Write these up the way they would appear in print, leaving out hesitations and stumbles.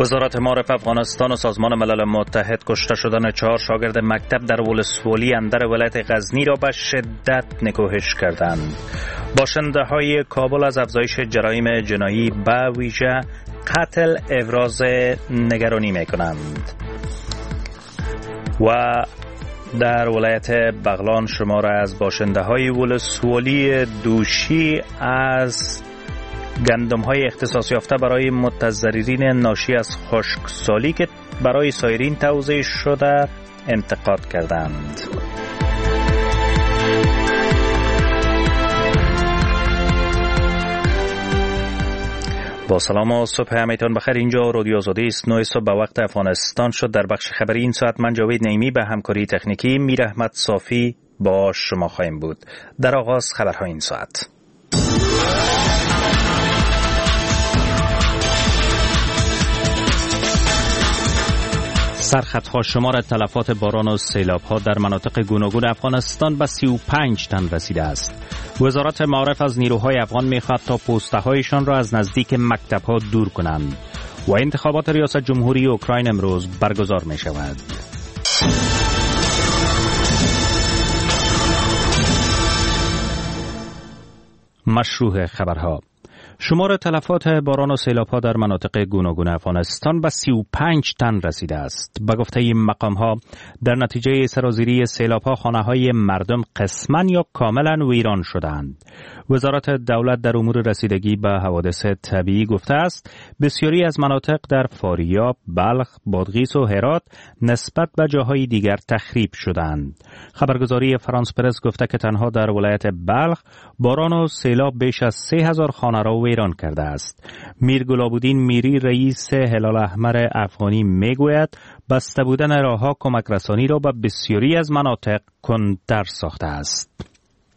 وزارت معارف افغانستان و سازمان ملل متحد کشته شدن 4 شاگرد مکتب در ولسوالی اندر ولایت غزنی را به شدت نکوهش کردند. باشنده‌های کابل از افزایش جرایم جنایی به ویژه قتل ابراز نگرانی می‌کنند. و در ولایت بغلان شمار از باشنده‌های ولسوالی دوشی از گندم‌های اختصاص یافته برای متضررین ناشی از خشکسالی که برای سایرین توزیع شده انتقاد کردند. با سلام و صبح همتون بخیر. اینجا رادیو آزادی است. 9 صبح به وقت افغانستان شد. در بخش خبری این ساعت من جاوید نعیمی به همکاری تکنیکی میر احمد صافی با شما خواهیم بود. در آغاز خبرهای این ساعت. سرخطها شمار تلفات باران و سیلاب‌ها در مناطق گوناگون افغانستان به 35 تن رسیده است. وزارت معارف از نیروهای افغان می‌خواهد تا پوسته‌هایشان را از نزدیک مکتب‌ها دور کنند و انتخابات ریاست جمهوری اوکراین امروز برگزار می‌شود. مشروع خبرها. شمار تلفات باران و سیلاب‌ها در مناطق گوناگون افغانستان به 35 تن رسیده است. به گفته این مقام‌ها در نتیجه سرازیری سیلاب‌ها خانه‌های مردم قسماً یا کاملاً ویران شدند. وزارت دولت در امور رسیدگی به حوادث طبیعی گفته است بسیاری از مناطق در فاریاب، بلخ، بادغیس و هرات نسبت به جاهای دیگر تخریب شدند. خبرگزاری فرانس پرس گفته که تنها در ولایت بلخ باران و سیلاب بیش از 3000 خانه را ویران کرده است. میر گلابودین میری رئیس هلال احمر افغانی میگوید بسته بودن راه‌ها کمک رسانی را به بسیاری از مناطق کندتر ساخته است.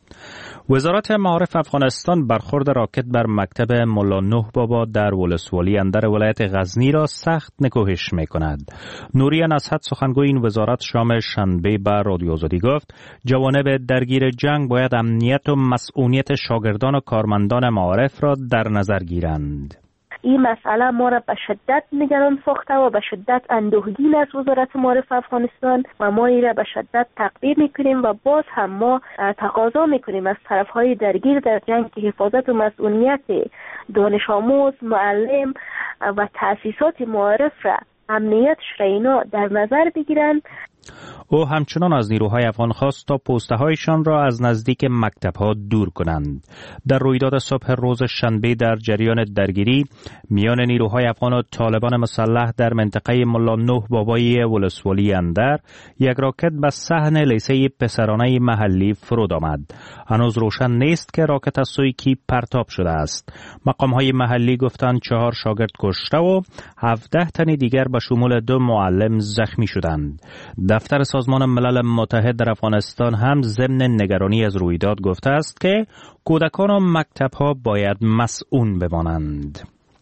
وزارت معارف افغانستان برخورد راکت بر مکتب ملا نوح بابا در ولسوالی اندر ولایت غزنی را سخت نکوهش می‌کند. نوری نصحت سخنگوی این وزارت شام شنبه به رادیو آزادی گفت جوانب درگیر جنگ باید امنیت و مسئولیت شاگردان و کارمندان معارف را در نظر گیرند. این مسئله ما را به شدت نگران ساخته و به شدت اندوهگین از وزارت معارف افغانستان و ما این را به شدت تقدیر میکنیم و باز هم ما تقاضا میکنیم از طرفهای درگیر در جنگ که حفاظت و مسئولیت دانش آموز، معلم و تأسیسات معارف را امنیتش را اینا در نظر بگیرند. او همچنان از نیروهای افغان خواست تا پوسته‌هایشان را از نزدیک مکتب‌ها دور کنند. در رویداد صبح روز شنبه در جریان درگیری میان نیروهای افغان و طالبان مسلح در منطقه ملا نوح بابایی ولسوالی اندر یک راکت به صحن لیسه پسرانه محلی فرود آمد. هنوز روشن نیست که راکت از سوی کی پرتاب شده است. مقام‌های محلی گفتند 4 شاگرد کشته و 17 تن دیگر به شمول 2 معلم زخمی شدند. دفتر سازمان ملل متحد در افغانستان هم ضمن نگرانی از رویداد گفته است که کودکان و مکتب‌ها باید مسئول بمانند.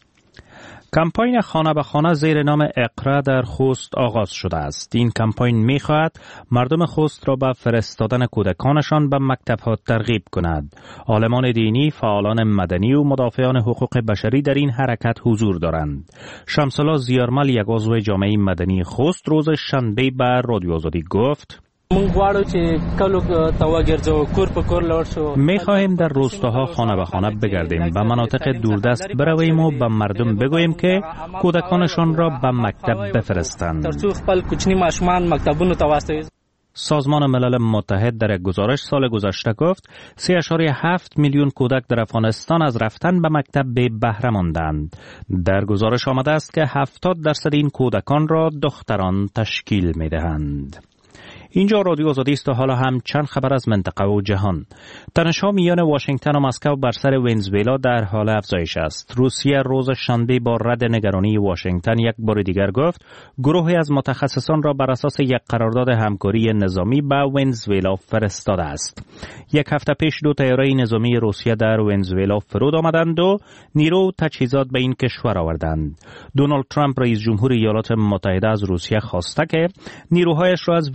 کمپاین خانه به خانه زیر نام اقرا در خوست آغاز شده است. این کمپاین می‌خواهد مردم خوست را به فرستادن کودکانشان به مکتب‌ها ترغیب کند. عالمان دینی، فعالان مدنی و مدافعان حقوق بشری در این حرکت حضور دارند. شمس الله زیارمل یک عضو جامعه مدنی خوست روز شنبه به رادیو آزادی گفت می‌خواهیم در روستاها خانه به خانه بگردیم، به مناطق دوردست برویم و به مردم بگوییم که کودکانشان را به مکتب بفرستند. سازمان ملل متحد در یک گزارش سال گذشته گفت 3.7 میلیون کودک در افغانستان از رفتن به مکتب به بهره ماندند. در گزارش آمده است که 70% این کودکان را دختران تشکیل می‌دهند. اینجا رادیو آزادی است و حالا هم چند خبر از منطقه و جهان. تنش‌ها میان واشنگتن و مسکو بر سر ونزوئلا در حال افزایش است. روسیه روز شنبه با رد نگرانی واشنگتن یک بار دیگر گفت گروهی از متخصصان را بر اساس یک قرارداد همکاری نظامی به ونزوئلا فرستاده است. یک هفته پیش 2 طیاره نظامی روسیه در ونزوئلا فرود آمدند و نیرو و تجهیزات به این کشور آوردند. دونالد ترامپ رئیس جمهور ایالات متحده از روسیه خواسته که نیروهایش را از ونزوئلا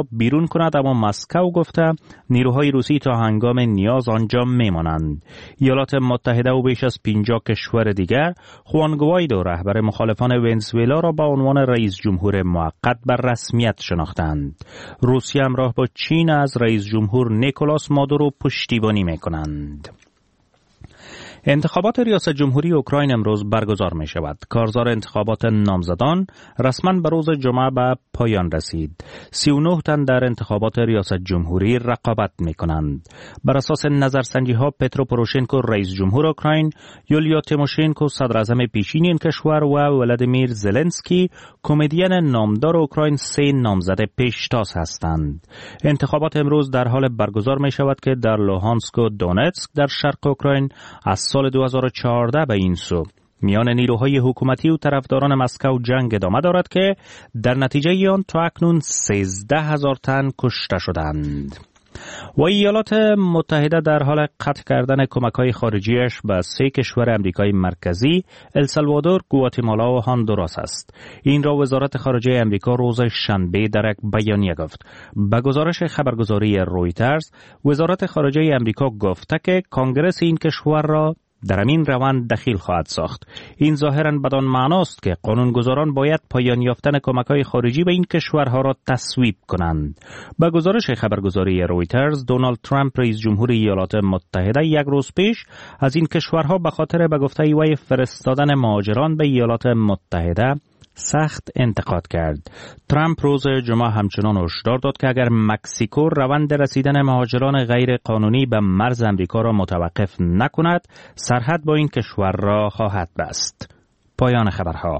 را بیرون کند، اما مسکو گفته نیروهای روسی تا هنگام نیاز آنجا میمانند. ایالات متحده و بیش از 50 کشور دیگر خوان گوایدو رهبر مخالفان ونزوئلا را به عنوان رئیس جمهور موقت بر رسمیت شناختند. روسیه همراه با چین از رئیس جمهور نیکولاس مادورو پشتیبانی میکنند. انتخابات ریاست جمهوری اوکراین امروز برگزار می شود. کارزار انتخابات نامزدان رسما به روز جمعه به پایان رسید. 39 تن در انتخابات ریاست جمهوری رقابت می کنند. بر اساس نظرسنجی ها پترو پوروشنکو رئیس جمهور اوکراین، یولیا تیموشنکو صدر اعظم پیشین این کشور و ولادیمیر زلنسکی کمدین نامدار اوکراین 3 نامزد پیشتاز هستند. انتخابات امروز در حال برگزار می شود که در لوهانسک و دونتسک در شرق اوکراین از سال 2014 به این سو میان نیروهای حکومتی و طرفداران مسکو جنگ ادامه دارد که در نتیجه آن تا اکنون 13,000 تن کشته شدند. و ایالات متحده در حال قطع کردن کمک‌های خارجیش به 3 کشور امریکای مرکزی، السالوادور، گواتمالا و هندوراس است. این را وزارت خارجه امریکا روز شنبه در یک بیانیه گفت. به گزارش خبرگزاری رویترز، وزارت خارجه امریکا گفته که کنگره این کشور را در این روند دخیل خواهد ساخت. این ظاهراً بدان معناست که قانونگذاران باید پایان یافتن کمک‌های خارجی به این کشورها را تصویب کنند. با گزارش خبرگزاری رویترز، دونالد ترامپ رئیس جمهور ایالات متحده 1 روز پیش از این کشورها به خاطر به گفته وی فرستادن مهاجران به ایالات متحده سخت انتقاد کرد. ترامپ روز جمعه همچنان هشدار داد که اگر مکزیکو روند رسیدن مهاجران غیر قانونی به مرز امریکا را متوقف نکند، سرحد با این کشور را خواهد بست. پایان خبرها.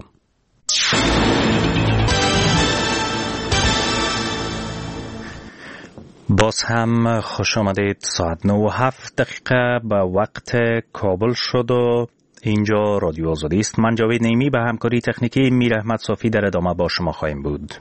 باز هم خوش آمدید. ساعت 9:07 به وقت کابل شد و اینجا رادیو آزادی است. من جاوید نیمی به همکاری تکنیکی میر احمد صافی در ادامه با شما خواهیم بود.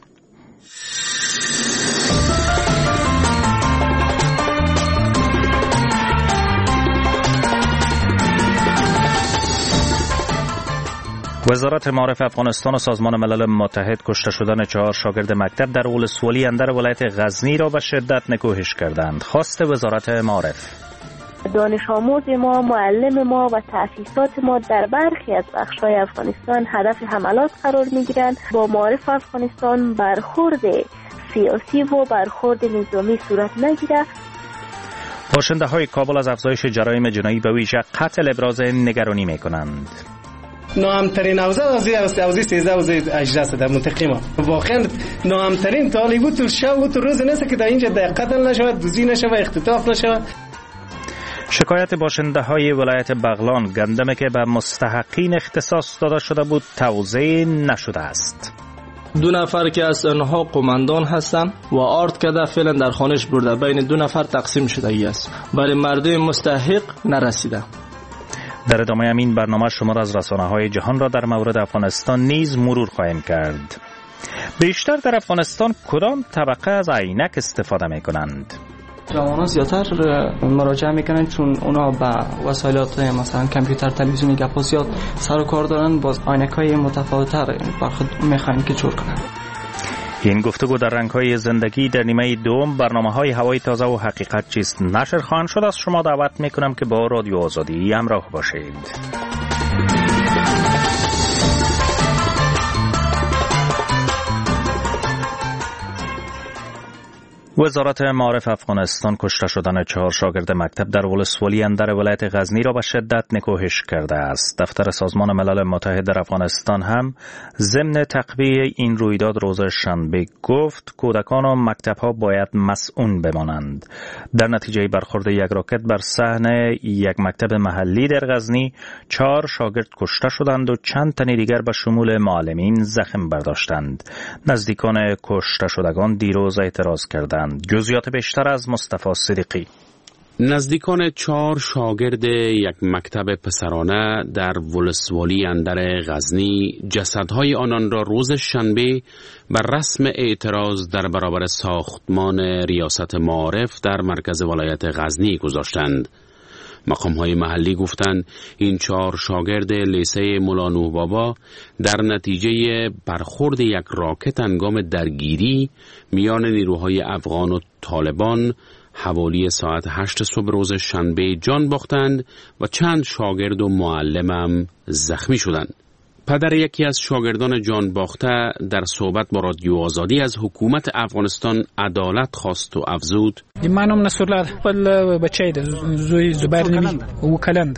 وزارت معارف افغانستان و سازمان ملل متحد کشته شدن 4 شاگرد مکتب در ولسوالی اندر ولایت غزنی را به شدت نکوهش کردند. خواست وزارت معارف: دانش آموز ما، معلم ما و تأسیسات ما در برخی از بخش‌های افغانستان هدف حملات قرار می‌گیرند. با معارف افغانستان برخورد سیاسی و برخورد نظامی صورت نگیرد. باشنده‌های کابل از افزایش جرایم جنایی به ویژه قتل ابراز نگرانی می‌کنند. ناامترین اوضاع اوضاع 13 اوضاع 18 در منطقه ما واقعا ناامترین طالبو تو شب و تو روز نیست که در اینجا قتل نشود، دزدی نشود، اختطاف نشود. شکایت باشنده‌های ولایت بغلان گندمی که به مستحقین اختصاص داده شده بود توزیع نشده است. 2 نفر که از آنها قماندان هستند و آرد کرده فعلا در خانش برده، بین 2 نفر تقسیم شده است، برای مردم مستحق نرسیده. در ادامه همین برنامه شما را از رسانه‌های جهان را در مورد افغانستان نیز مرور خواهیم کرد. بیشتر در افغانستان کدام طبقه از عینک استفاده می‌کنند؟ جوانان زیادتر مراجعه میکنن چون اونا با وسایلات مثلا کامپیوتر، تلویزیون، گپ و زیاد سر و کار دارن، باز عینک‌های متفاوت‌تر بر خود میخواین که جور کنن. این گفتگو در رنگ‌های زندگی در نیمه دوم برنامه‌های هوای تازه و حقیقت چیست نشر خواهند شد. از شما دعوت میکنم که با رادیو آزادی همراه باشید. وزارت معارف افغانستان کشته شدن 4 شاگرد مکتب در ولسوالی اندر ولایت غزنی را به شدت نکوهش کرده است. دفتر سازمان ملل متحد در افغانستان هم ضمن تقویه این رویداد روز شنبه گفت کودکان و مکتب‌ها باید مسئول بمانند. در نتیجه برخورد یک راکت بر صحن یک مکتب محلی در غزنی 4 شاگرد کشته شدند و چند تن دیگر به شمول معلمین زخم برداشتند. نزدیکان کشته شدگان دیروز اعتراض کردند. جزئیات بیشتر از مصطفی صدیقی. نزدیکان 4 شاگرد یک مکتب پسرانه در ولسوالی اندر غزنی جسدهای آنان را روز شنبه بر رسم اعتراض در برابر ساختمان ریاست معارف در مرکز ولایت غزنی گذاشتند. مقام‌های محلی گفتند این 4 شاگرد لیسه مولا نوح بابا در نتیجه برخورد یک راکت هنگام درگیری میان نیروهای افغان و طالبان حوالی ساعت 8 صبح روز شنبه جان باختند و چند شاگرد و معلم هم زخمی شدند. پدر یکی از شاگردان جان باخته در صحبت با رادیو آزادی از حکومت افغانستان عدالت خواست و افزود: منم نصرالله خپل بچی د زوی زبیر نوی او کلند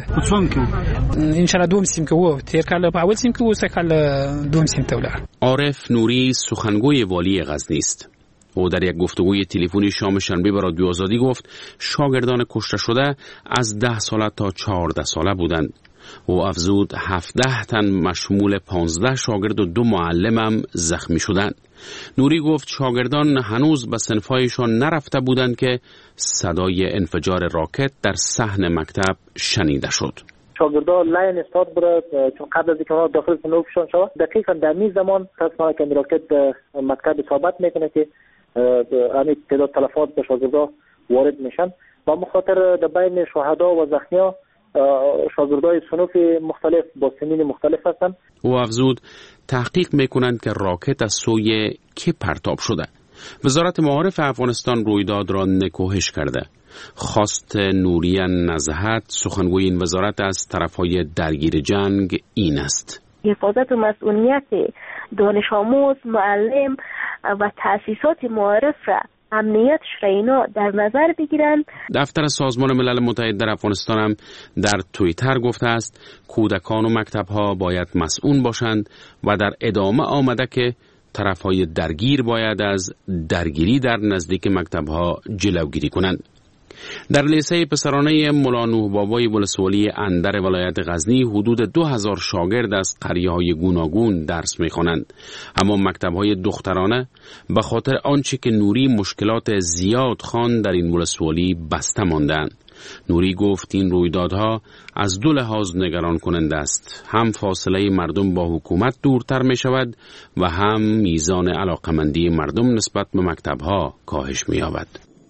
ان شاء الله دوم سیم که و تیر کال په اول سیم که و سکال دوم سیم ته ولاړ. عارف نوری سخنگوی والی غزنی است. او در یک گفتگوی تلفنی شام شنبه با رادیو آزادی گفت شاگردان کشته شده از 10 ساله تا 14 ساله بودند. او افزود 17 تن مشمول 15 شاگرد و 2 معلم هم زخمی شدند. نوری گفت شاگردان هنوز به صنفایشان نرفته بودند که صدای انفجار راکت در صحن مکتب شنیده شد. شاگردا لاین استاد بود چون قبل از اینکه ما داخل صنفشون شد دقیقاً در این زمان تصمیم که راکت مکتب اصابت میکنه که همین تعداد تلفات به شاگردا وارد میشن و مخاطر در بین شهدا و زخمی‌ها شاگردای صنوف مختلف با سنین مختلف هستند. او افزود تحقیق میکنند که راکت از سوی کی پرتاب شده. وزارت معارف افغانستان رویداد را نکوهش کرده. خواست نوری نزهت سخنگوی این وزارت از طرفهای درگیر جنگ این است: حفاظت و مسئولیت دانش آموز، معلم و تأسیسات معارف را امنیت اینا در نظر بگیرند. دفتر سازمان ملل متحد در افغانستان هم در توییتر گفته است کودکان و مکتب‌ها باید مسئول باشند و در ادامه آمده که طرفهای درگیر باید از درگیری در نزدیک مکتب‌ها جلوگیری کنند. در لیسه پسرانه مولا نوح بابای ولسوالی اندر ولایت غزنی حدود 2000 شاگرد از قریه‌های گوناگون درس می‌خوانند، اما مکتب‌های دخترانه به خاطر آنچه که نوری مشکلات زیاد خواند در این ولسوالی بسته ماندند. نوری گفت این رویدادها از 2 لحاظ نگران کننده است: هم فاصله مردم با حکومت دورتر می شود و هم میزان علاقمندی مردم نسبت به مکتب‌ها کاهش می یابد.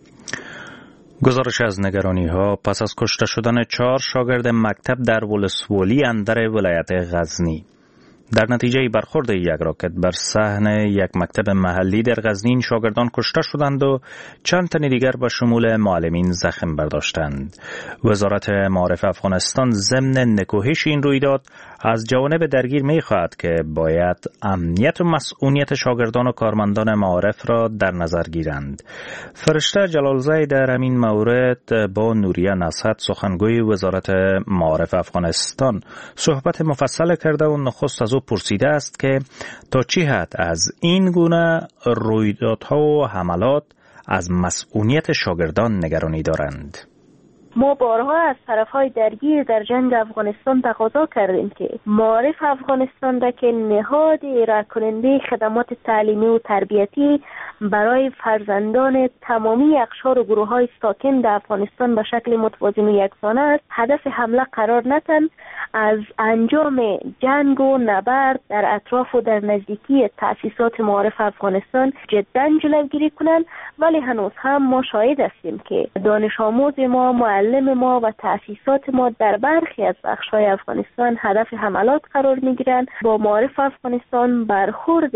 گزارش از نگرانی ها پس از کشته شدن 4 شاگرد مکتب در ولسوالی اندر ولایت غزنی. در نتیجه برخورد یک راکت بر صحن یک مکتب محلی در غزنی شاگردان کشته شدند و چند تن دیگر به شمول معلمین زخم برداشتند. وزارت معارف افغانستان ضمن نکوهش این رویداد از جوانب درگیر می‌خواهد که باید امنیت و مسئولیت شاگردان و کارمندان معارف را در نظر گیرند. فرشته جلالزی در همین مورد با نوریه نزهت سخنگوی وزارت معارف افغانستان صحبت مفصل کرده و نخست از او پرسیده است که تا چه حد از این گونه رویدادها و حملات از مسئولیت شاگردان نگرانی دارند. ما بارها از طرفهای درگیر در جنگ افغانستان تقاضا کردیم که معارف افغانستان را که نهاد ارائه کننده خدمات تعلیمی و تربیتی برای فرزندان تمامی اقشار و گروه‌های ساکن در افغانستان به شکل متوازن و یکسان است، هدف حمله قرار ندهند، از انجام جنگ و نبرد در اطراف و در نزدیکی تأسیسات معارف افغانستان جدا جلوگیری کنند. ولی هنوز هم ما شاهد هستیم که دانش آموز ما، معلم ما و تأسیسات ما در برخی از بخش‌های افغانستان هدف حملات قرار می‌گیرند. با معارف افغانستان برخورد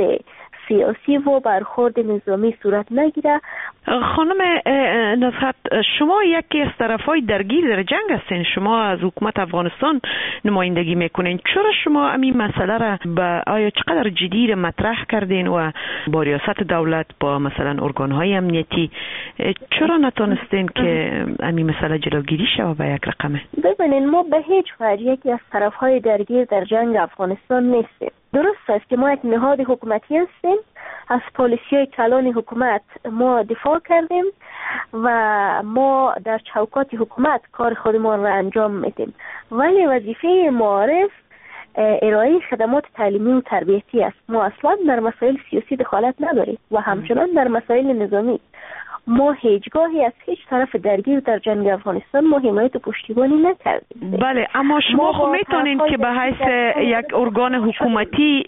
سیاسی و برخورد نظامی صورت نگیره. خانم نزهت، شما یکی از طرفای درگیر در جنگ هستین، شما از حکومت افغانستان نمایندگی میکنین. چرا شما همین مسئله را آیا چقدر جدی مطرح کردین و با ریاست دولت، با مثلا ارگانهای امنیتی چرا نتونستین که همین مسئله جلوگیری شود به یک رقمه؟ ببینین، ما به هیچ وجه یکی از طرفهای درگیر در جنگ افغانستان نیستیم. درست است که ما یک نهاد حکومتی هستیم، از پالیسی‌های کلان حکومت ما دفاع کردیم و ما در چوکات حکومت کار خودمان را انجام میدیم، ولی وظیفه معارف ارائه خدمات تعلیمی و تربیتی است. ما اصلا در مسائل سیاسی دخالت نداریم و همچنان در مسائل نظامی. ما هیچگاهی از هیچ طرف درگیر در جنگ افغانستان ما حمایت و پشتیبانی نکردیم. بله، اما شما خب میتونین که به حیث یک ارگان حکومتی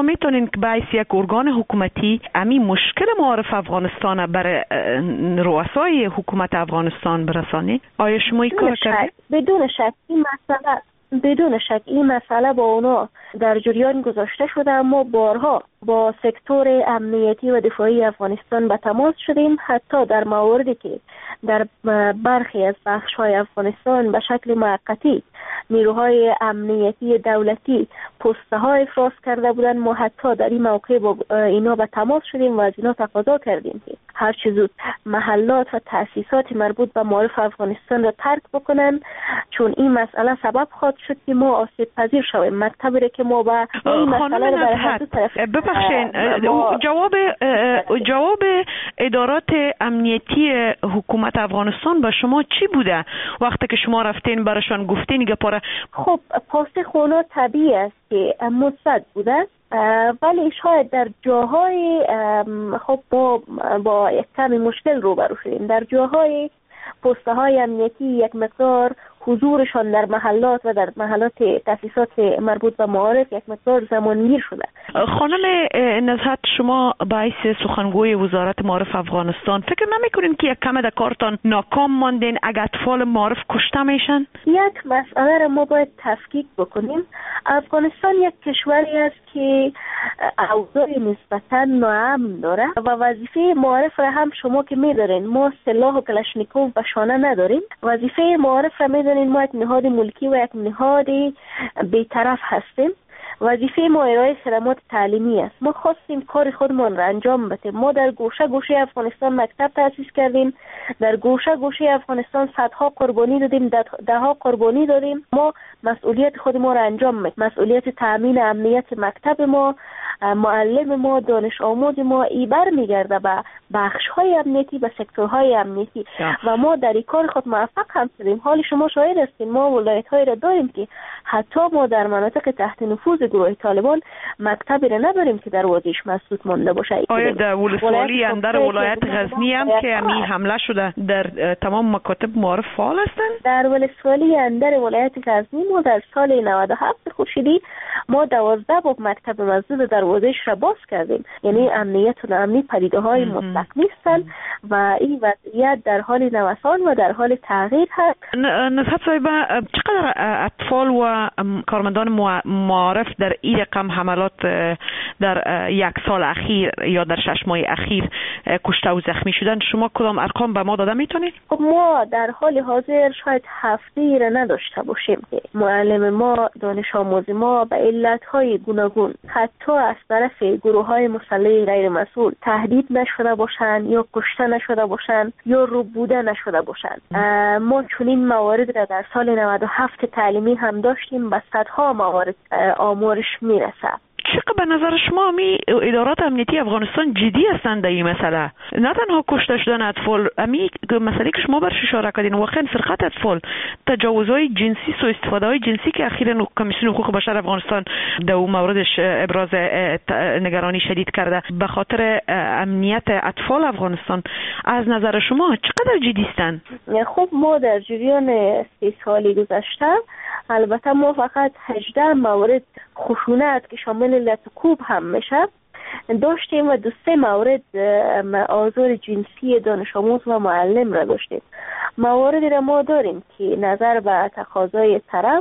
امی مشکل معارف افغانستان برای رؤسای حکومت افغانستان برسانید؟ آیا شما این کار کردید؟ بدون شک این مسئله با اونا در جریان گذاشته شده، اما بارها با سکتور امنیتی و دفاعی افغانستان به تماس شدیم. حتی در مواردی که در برخی از بخش‌های افغانستان به شکل موقتی نیروهای امنیتی دولتی پست‌ها افراز کرده بودند، ما حتی در این موقع با اینا به تماس شدیم و از اینا تقاضا کردیم که هر چه زود محلات و تأسیسات مربوط به معارف افغانستان را ترک بکنن، چون این مسئله سبب خواهد شد که ما آسیب پذیر شویم. مکتبی که ما با این مسئله را برای هر دو طرف جواب ادارات امنیتی حکومت افغانستان به شما چی بوده وقتی که شما رفتین براشون گفتین گپاره؟ خب پاسخ اونا طبیعی است که مثبت بوده، ولی شاید در جاهای خب با یک کمی مشکل روبرو شدیم. در جاهای پست‌های امنیتی یک مقدار حضورشان در محلات و در محلات تأسیسات مربوط به معارف یک مقدار زمانگیر شده. خانم نزهت، شما باعث سخنگوی وزارت معارف افغانستان فکر نمی‌کنین که یک کم در کارتان ناکام ماندین اگر اطفال معارف کشته میشن؟ یک مسئله را ما باید تفکیک بکنیم. افغانستان یک کشوری است که اوضاع نسبتاً ناامن داره و وظیفه معارف را هم شما که می‌دارین، ما سلاح و کلاشنیکوف به شانه نداریم. وظیفه معارف را می‌دارین ما یک نهاد ملکی و یک نهاد بی‌طرف هستیم. وظیفه ما ارائه خدمات تعلیمی است. ما خواستیم کار خودمان را انجام بدیم. ما در گوشه گوشه افغانستان مکتب تأسیس کردیم، در گوشه گوشه افغانستان صدها قربانی دادیم، دهها قربانی دادیم. ما مسئولیت خود ما را انجام میدیم. مسئولیت تامین امنیت مکتب ما، معلم ما، دانش آموز ما ای بر میگرده به بخش‌های امنیتی، به سکتورهای امنیتی و ما در این کار خود موفق هم شدیم. حال شما شاهد هستین، ما ولایت‌های را داریم که حتی ما در مناطق تحت نفوذ گروه طالبان مکتبی را نداریم که دروازه‌اش مسدود مانده باشه. آیا در ولسوالی اندر ولایت غزنی هم که امی حمله شده در تمام مکاتب معارف فعال هستند؟ در ولسوالی اندر ولایت غزنی ما در سال 97 خورشیدی ما 12 باب مکتب مسدود دروازه‌اش را باز کردیم. یعنی امنیت و امنی پدیده‌های مطلق نیستن و این وضعیت در حال نوسان و در حال تغییر هست. نزهت صاحبه، چقدر اطفال و کارمندان معارف در این رقم حملات در یک سال اخیر یا در 6 ماه اخیر کشته و زخمی شدن؟ شما کدام ارقام به ما داده میتونید؟ خب ما در حال حاضر شاید هفته را نداشته باشیم که معلم ما، دانش آموز ما به علت‌های گوناگون حتی از طرف گروه‌های مسلح غیر مسئول تهدید نشده باشند یا کشته نشده باشند یا روبوده نشده باشند. ما چنین موارد را در سال 97 تعلیمی هم داشتیم، به صدها موارد آمارش میرسه. چقدر به نظر شما می ادارات امنیتی افغانستان جدی هستند در این مسئله؟ نه تنها کشته شدن اطفال، امی مسئله که شما برش اشاره کردین، واقعا سرقت اطفال، تجاوزهای جنسی، سوء استفاده های جنسی که اخیراً کمیسیون حقوق بشر افغانستان در اون موردش ابراز نگرانی شدید کرده به خاطر امنیت اطفال افغانستان، از نظر شما چقدر جدی هستند؟ خب ما در جریان 3 سالی گذشته البته ما فقط 18 مورد خشونت که شامل لطکوب هم میشه داشتیم و 2-3 مورد آزار جنسی دانش آموز و معلم را داشتیم. مواردی را ما داریم که نظر به تقاضای طرف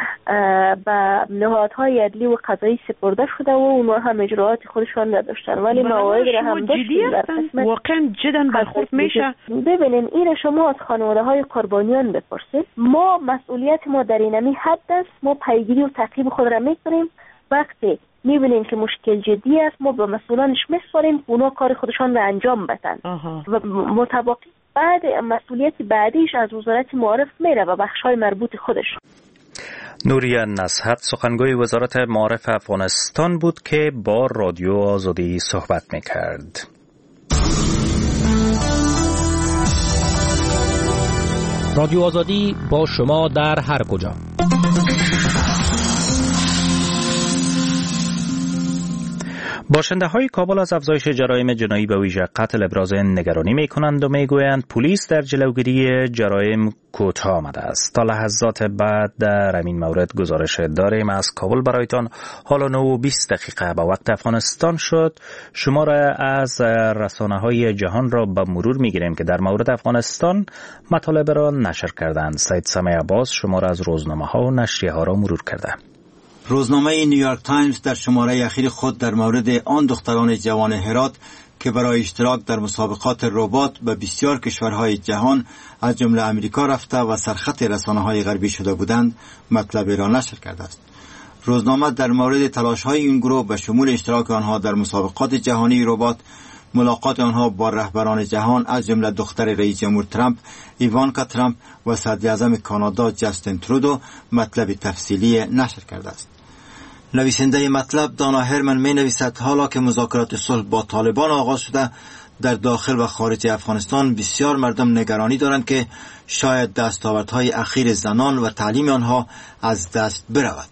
به نهادهای عدلی و قضایی سپرده شده و اونها هم اجراعات خودشان نداشتن، ولی مواردی را هم داشتیم. واقعا جدا برخورد میشه. ببینین این شما از خانواده های قربانیان بپرسید. ما مسئولیت ما در این حد است، ما پیگیری و تعقیب خود را میکنیم. وقتی میبینیم که مشکل جدی است ما به مسئولانش میسپاریم، اونا کار خودشان را انجام بدن و متوقع بعد مسئولیت بعدیش از وزارت معارف میره و بخش‌های مربوط خودش. نوریه نزهت سخنگوی وزارت معارف افغانستان بود که با رادیو آزادی صحبت میکرد. رادیو آزادی با شما در هر کجا. باشنده‌های کابل از افزایش جرایم جنایی به ویژه قتل ابراز نگرانی می‌کنند و می‌گویند پلیس در جلوگیری جرایم کوتاه آمده است. تا لحظات بعد در همین مورد گزارش داریم از کابل برایتان. حالا 9:20 به وقت افغانستان شد. شمار از رسانه‌های جهان را به مرور می‌گیریم که در مورد افغانستان مطالب را نشر کردند. سید سمیع عباس شمار از روزنامه‌ها و نشریه‌ها را مرور کرده. روزنامه نیویورک تایمز در شماره اخیر خود در مورد آن دختران جوان هرات که برای اشتراک در مسابقات ربات به بسیار کشورهای جهان از جمله امریکا رفته و سرخط رسانه‌های غربی شده بودند مطلب را نشر کرده است. روزنامه در مورد تلاش‌های این گروه به شمول اشتراک آنها در مسابقات جهانی ربات، ملاقات آنها با رهبران جهان از جمله دختر رئیس جمهور ترامپ، ایوانکا ترامپ و صدر اعظم کانادا جاستین ترودو مطلب تفصیلی نشر کرده است. نویسنده مطلب دانا هرمن می نویسد حالا که مذاکرات صلح با طالبان آغاز شده، در داخل و خارج افغانستان بسیار مردم نگرانی دارند که شاید دستاوردهای اخیر زنان و تعلیم آنها از دست برود.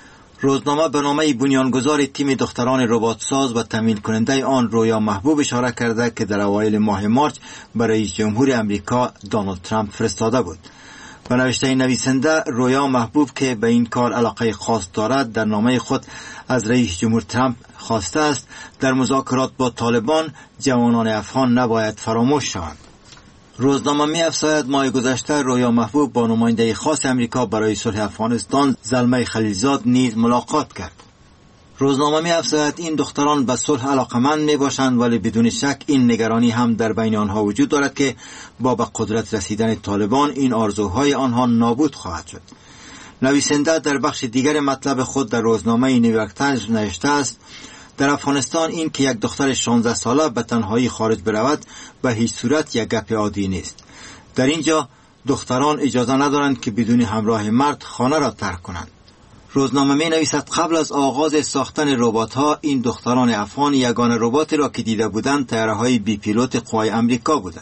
روزنامه به نامه بنیانگذار تیم دختران رباتساز و تامین کننده آن رویا محبوب اشاره کرده که در اوایل ماه مارچ برای رئیس جمهور امریکا دونالد ترامپ فرستاده بود. به نوشته نویسنده، رویا محبوب که به این کار علاقه خاص دارد در نامه خود از رئیس جمهور ترامپ خواسته است در مذاکرات با طالبان جوانان افغان نباید فراموش شوند. روزنامه می افزاید ماه گذشته رویا محبوب با نماینده خاص امریکا برای صلح افغانستان زلمه خلیلزاد نیز ملاقات کرد. روزنامه می افزاید این دختران به صلح علاقمند می باشند، ولی بدون شک این نگرانی هم در بین آنها وجود دارد که با به قدرت رسیدن طالبان این آرزوهای آنها نابود خواهد شد. نویسنده در بخش دیگر مطلب خود در روزنامه نیویورک تایمز نوشته است در افغانستان این که یک دختر 16 ساله به تنهایی خارج برود به هیچ صورت یک گپ عادی نیست. در اینجا دختران اجازه ندارند که بدون همراه مرد خانه را ترک کنند. روزنامه می نویسد قبل از آغاز ساختن ربات‌ها این دختران افغان یگانه رباتی را که دیده بودند طیاره‌های بی پیلوت قوای امریکا بودند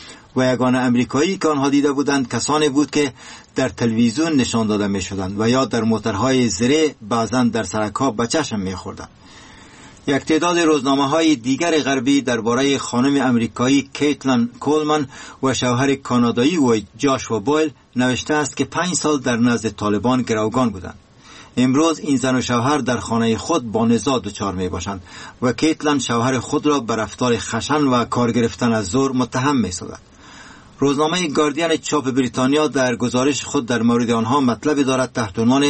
و یگانه امریکایی که آنها دیده بودند کسانی بود که در تلویزیون نشان داده می شدند و یا در موترهای زره بعضاً در سرک‌ها به چشم می خوردند. یک تعداد روزنامه‌های دیگر غربی درباره خانم امریکایی کیتلن کولمن و شوهر کانادایی و جاشوا بویل نوشته است که 5 سال در نزد طالبان گروگان بودند. امروز این زن و شوهر در خانه خود با نزاع دچار می باشند و کیتلن شوهر خود را به رفتار خشن و کار گرفتن از زور متهم می سازد. روزنامه گاردین چاپ بریتانیا در گزارش خود در مورد آنها مطلبی دارد تحت عنوان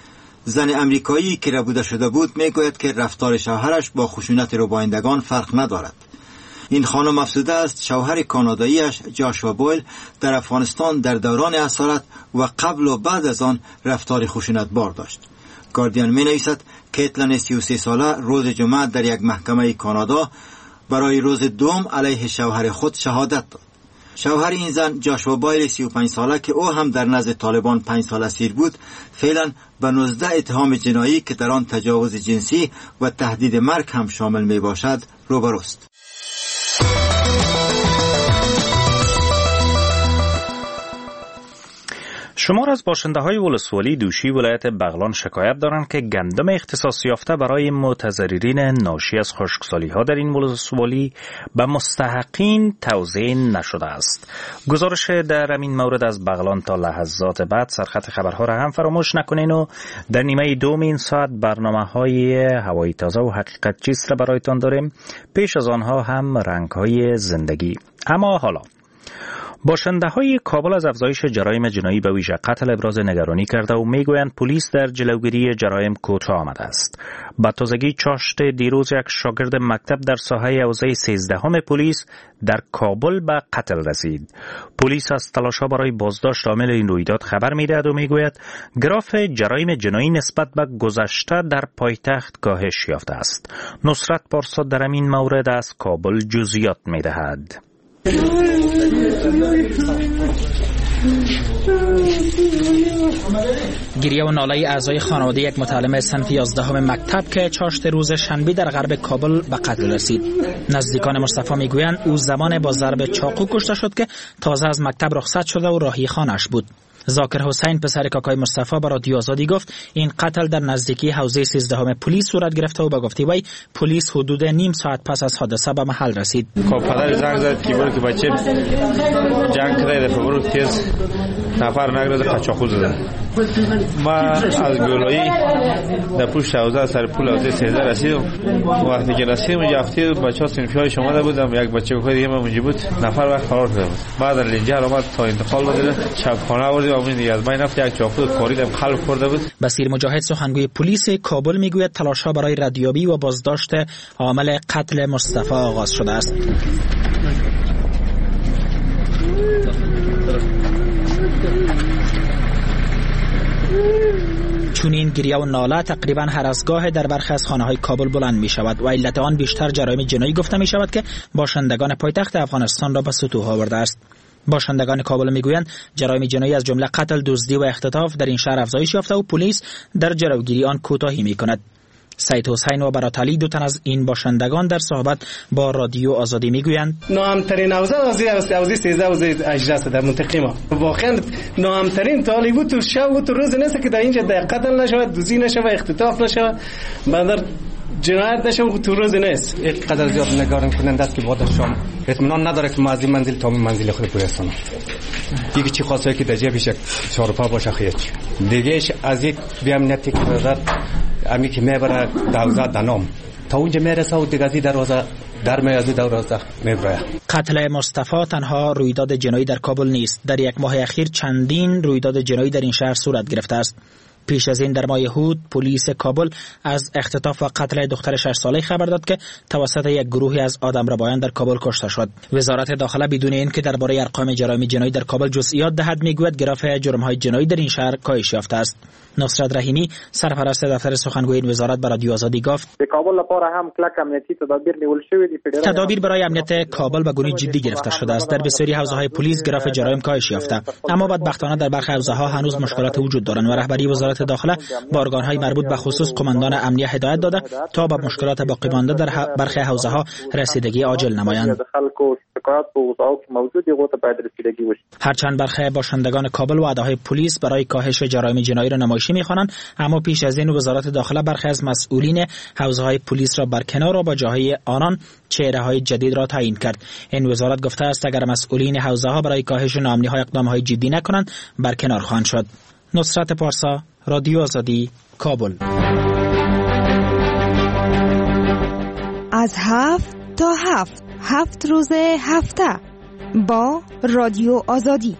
زن امریکایی که ربوده شده بود می گوید که رفتار شوهرش با خشونت ربایندگان فرق ندارد. این خانم افسوده است شوهر کاناداییش جاشوا بویل در افغانستان در دوران اسارت و قبل و بعد از آن رفتار خشونت بار داشت. گاردین می نویسد کیتلن 33 ساله روز جمعه در یک محکمه کانادا برای روز دوم علیه شوهر خود شهادت داد. شوهر این زن جاشوا بویل 35 ساله که او هم در نزد طالبان 5 سال اسیر بود فعلا به 19 اتهام جنایی که در آن تجاوز جنسی و تهدید مرگ هم شامل می باشد روبروست. شمار از باشنده‌های ولسوالی دوشی ولایت بغلان شکایت دارند که گندم اختصاص یافته برای متضررین ناشی از خشکسالی‌ها در این ولسوالی به مستحقین توزیع نشده است. گزارش در این مورد از بغلان تا لحظات بعد. سرخط خبرها را هم فراموش نکنین و در نیمه دوم این ساعت برنامه‌های هوایی تازه و حقیقت چیست را برایتان داریم. پیش از آنها هم رنگ‌های زندگی. اما حالا باشنده‌های کابل از افزایش جرایم جنایی به ویژه قتل ابراز نگرانی کرده و میگویند پلیس در جلوگیری جرایم کوتاه آمده است. با تازگی چاشت دیروز یک شاگرد مکتب در ساحه حوزه 13 پلیس در کابل به قتل رسید. پلیس از تلاش‌ها برای بازداشت عامل این رویداد خبر می‌دهد و میگوید گراف جرایم جنایی نسبت به گذشته در پایتخت کاهش یافته است. نصرت پارسا در این مورد از کابل جزئیات می‌دهد. گریه و ناله اعضای خانواده یک متعلم صنف 11 مکتب که چاشت روز شنبه در غرب کابل به قتل رسید. نزدیکان مصطفی میگویند او زمان با ضرب چاقو کشته شد که تازه از مکتب رخصت شده و راهی خانه‌اش بود. ذاکر حسین پسر کاکای مصطفی به رادیو آزادی گفت این قتل در نزدیکی حوزه 13 پلیس صورت گرفته و به گفته وی پلیس حدود نیم ساعت پس از حادثه به محل رسید. خب پدر زنگ زد که برو که بچه جنگ کرده دفعه برو تیز نفر نگرده قچاقو زدن. ما از گلایی در پشت حوزه سر پول حوزه 13 رسیدم. وقتی که رسیدم یافتی بچه ها صنفی های شما بودم. یک بچه که دیگه من اونجا بود نفر وقت قرار شده بود. بعد از لنجر آمد تا انتقال بده شبخانه آوردیم آمین دیگه از من نفت یک چاقو کاریدم خلق کرده بود. بصیر مجاهد سخنگوی پلیس کابل میگوید تلاش‌ها برای ردیابی و بازداشت عامل قتل مصطفی آغاز شده است. چنین گریه و ناله تقریبا هر از گاه در برخی از خانه‌های کابل بلند می شود و علت آن بیشتر جرایم جنایی گفته می شود که باشندگان پایتخت افغانستان را به سطوح آورده است. باشندگان کابل میگویند جرایم جنایی از جمله قتل، دزدی و اختطاف در این شهر افزایش یافته و پلیس در جلوگیری آن کوتاهی میکند. سید حسین و برات علی دو تن از این باشندگان در صحبت با رادیو آزادی میگویند ناامترین حوزه 13 حوزه اجراست در منطقه ما. واقعا ناامترین تا حالی بود تو شب و تو روز نیست که در اینجا قتل نشود، دزدی نشود، اختطاف نشود، بندر جنایت نشود تو روز نیست. یک قدر زیاد نگران کننده است که بعد شام اطمینان نداره که ما از این منزل تا منزل خود برسونم. دیگه چی خواسته که در جیبش چهارپا باشه خیلی دیگهش از یک بیامنیتی که دارد امی که میبره دوزه دنام تا اونجا میرسه و دیگه دروازه در میازی دروازه میبره. قتل مصطفی تنها رویداد جنایی در کابل نیست. در یک ماه اخیر چندین رویداد جنایی در این شهر صورت گرفته است. پیش از این در ماه هود پلیس کابل از اختطاف و قتل دختر 6 ساله خبر داد که توسط یک گروهی از آدمربایان در کابل کشته شد. وزارت داخله بدون اینکه درباره ارقام جرایم جنایی در کابل جزئیات دهد میگوید گراف جرم‌های جنایی در این شهر کاهش یافته است. نصرت رحیمی سرپرست دفتر سخنگوی این وزارت برای رادیو آزادی گفت کابل لپاره هم کلک امنیتی تدابیر نیول شوی دی. تدابیر برای امنیت کابل به گونه جدی گرفته شده است. در بسیاری حوزه‌های پلیس گراف جرایم کاهش یافته، اما بدبختانه در برخی حوزه‌ها هنوز مشکلات وجود دارند و رهبری وزارت داخله با ارگان‌های مربوط به خصوص قماندان امنیه هدایت داده تا به مشکلات باقی مانده در برخی حوزه‌ها رسیدگی عاجل نمایند. هرچند برخی باشندگان کابل وعده‌های پلیس برای کاهش جرایم جنایی را نمایشی می‌خوانند، اما پیش از این وزارت داخله برخی از مسئولین حوزه‌های پلیس را برکنار و با جاهای آنان چهره‌های جدید را تعیین کرد. این وزارت گفته است اگر مسئولین حوزه‌ها برای کاهش ناامنی‌ها اقدام‌های جدی نکنند برکنار خواهند شد. نصرت پارسا، رادیو آزادی، کابل. از 7 تا 7 روز هفته با رادیو آزادی.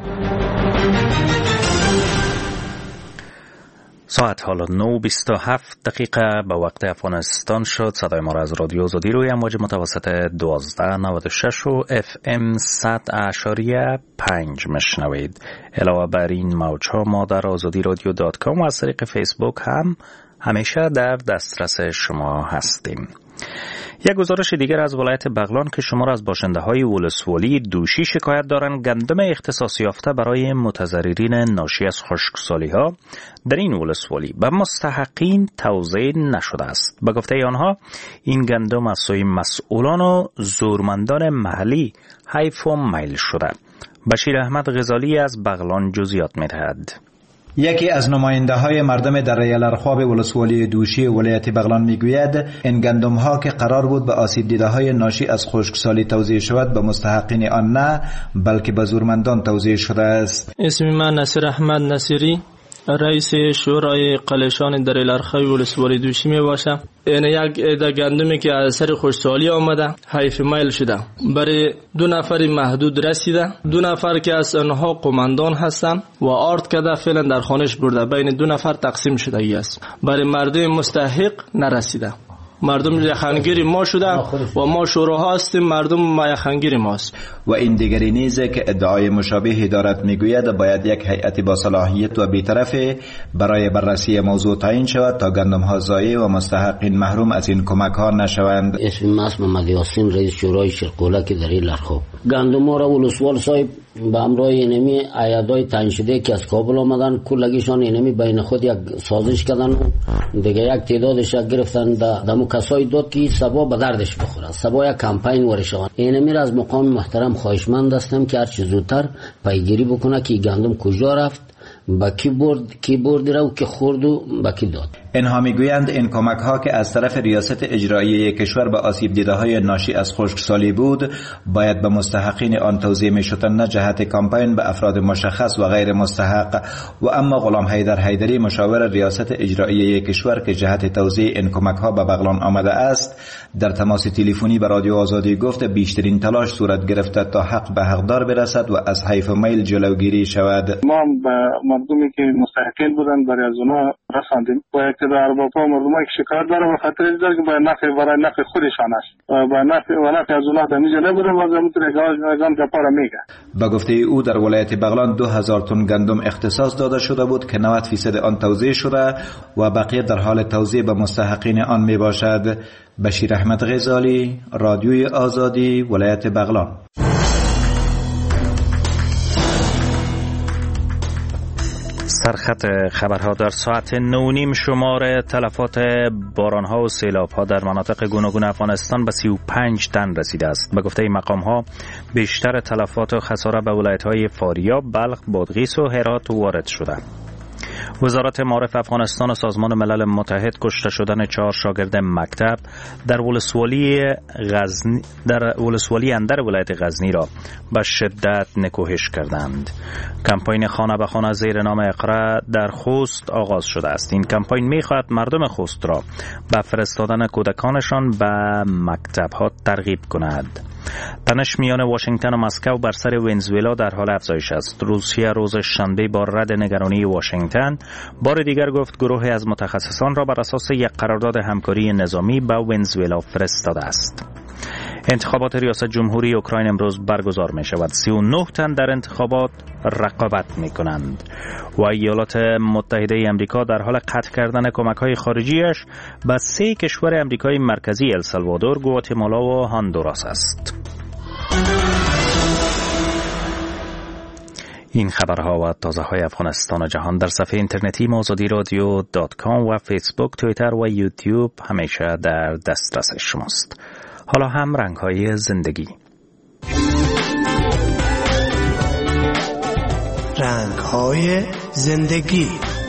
ساعت حالا 9:27 به وقت افغانستان شد. صدای ما را از رادیو آزادی روی امواج متوسط 1296 و FM 100.5 مشنوید. علاوه بر این موجها ما در azadiradyo.com و از طریق فیسبوک هم همیشه در دسترس شما هستیم. یک گزارش دیگر از ولایت بغلان که شمار از باشنده‌های ولسوالی دوشی شکایت دارند گندم اختصاص یافته برای متضررین ناشی از خشکسالی‌ها در این ولسوالی به مستحقین توزیع نشده است. به گفته آنها این گندم از سوی مسئولان و زورمندان محلی حیف و میل شده. بشیر احمد غزالی از بغلان جزئیات می‌دهد. یکی از نماینده های مردم در ریلرخواب ولسوالی دوشی ولایت بغلان میگوید این گندم ها که قرار بود به آسیب دیده های ناشی از خشکسالی توزیع شود به مستحقین آن نه بلکه به زورمندان توزیع شده است. اسم من نصیر احمد نصیری، رئیس شورای قلیشان در ریلرخواب ولسوالی دوشی می باشم. این یک عده گندمی که از سر خشکسالی آمده حیف میل شده برای 2 نفر محدود رسیده. 2 نفر که از آنها قماندان هستند و آرد کرده فعلا در خانش برده بین 2 نفر تقسیم شده است. برای مردم مستحق نرسیده. مردم یخنگیر ما شده و ما شوراها هستیم، مردم یخنگیر ماست. و این دیگری نیز که ادعای مشابهی دارد میگوید باید یک هیئت با صلاحیت و بی‌طرف برای بررسی موضوع تعیین شود تا گندم ها ضایع و مستحقین محروم از این کمک ها نشوند. اسم من محمد یاسین، رئیس شورای شرقوله که در ریلرخواب. گندم ها را ولسوال صاحب به همراه اینمی عیادای تعیین شده که از کابل آمدن کلگیشان اینمی بین خود یک سازش کردن و دیگه یک تعدادش گرفتن دمو کسای داد که سبا به دردش بخوره، سبا یک کمپین ورشون. اینمی را از مقام محترم خواهشمند هستم که هر چه زودتر پیگیری بکنه که گندم کجا رفت، با کی برد را و که خورد و با کی داد. اینها میگویند این کمک ها که از طرف ریاست اجرایی کشور به آسیب دیده های ناشی از خشکسالی بود باید به مستحقین آن توزیع میشدن، نه جهت کمپین به افراد مشخص و غیر مستحق. و اما غلام حیدر حیدری مشاور ریاست اجرایی کشور که جهت توزیع این کمک ها به بغلان آمده است در تماس تلفنی به رادیو آزادی گفت بیشترین تلاش صورت گرفته تا حق به حقدار برسد و از حیف میل جلوگیری شود. ما به مردمی که مستحقین بودن برای از اونها رساندیم و اقتدار ارباب‌ها مردمایی که شکایت دارن و خاطر داره که برای نفع خودشان است و نفع از اونها دمیجه نبودن و زمین‌تون اگام گپارا میگه. با گفته او در ولایت بغلان 2000 تن گندم اختصاص داده شده بود که 90% آن توزیع شده و بقیه در حال توزیع به مستحقین آن می باشد. بشیر احمد غزالی، رادیوی آزادی، ولایت بغلان. سرخط خبرها در ساعت 9:30 شمار تلفات بارانها و سیلابها در مناطق گوناگون افغانستان به 35 تن رسیده است. به گفته مقامها بیشتر تلفات و خساره به ولایت‌های فاریاب، بلخ، بادغیس و هرات وارد شده. وزارت معارف افغانستان و سازمان ملل متحد کشته شدن 4 شاگرد مکتب در ولسوالی اندر ولایت غزنی را به شدت نکوهش کردند. کمپین خانه به خانه زیر نام اقرا در خوست آغاز شده است. این کمپین می‌خواهد مردم خوست را به فرستادن کودکانشان به مکتب‌ها ترغیب کند. تنش میان واشنگتن و مسکو بر سر ونزوئلا در حال افزایش است. روسیه روز شنبه با رد نگرانی واشنگتن بار دیگر گفت گروهی از متخصصان را بر اساس یک قرارداد همکاری نظامی به ونزوئلا فرستاده است. انتخابات ریاست جمهوری اوکراین امروز برگزار می شود. 39 تن در انتخابات رقابت می کنند و ایالات متحده امریکا در حال قطع کردن کمک های خارجیش به 3 کشور امریکای مرکزی السالوادور، گواتمالا و هاندوراس است. این خبرها و تازه های افغانستان و جهان در صفحه اینترنتی azadiradio.com و فیسبوک، توییتر و یوتیوب همیشه در دسترس شماست. حالا هم رنگ های زندگی. رنگ های زندگی.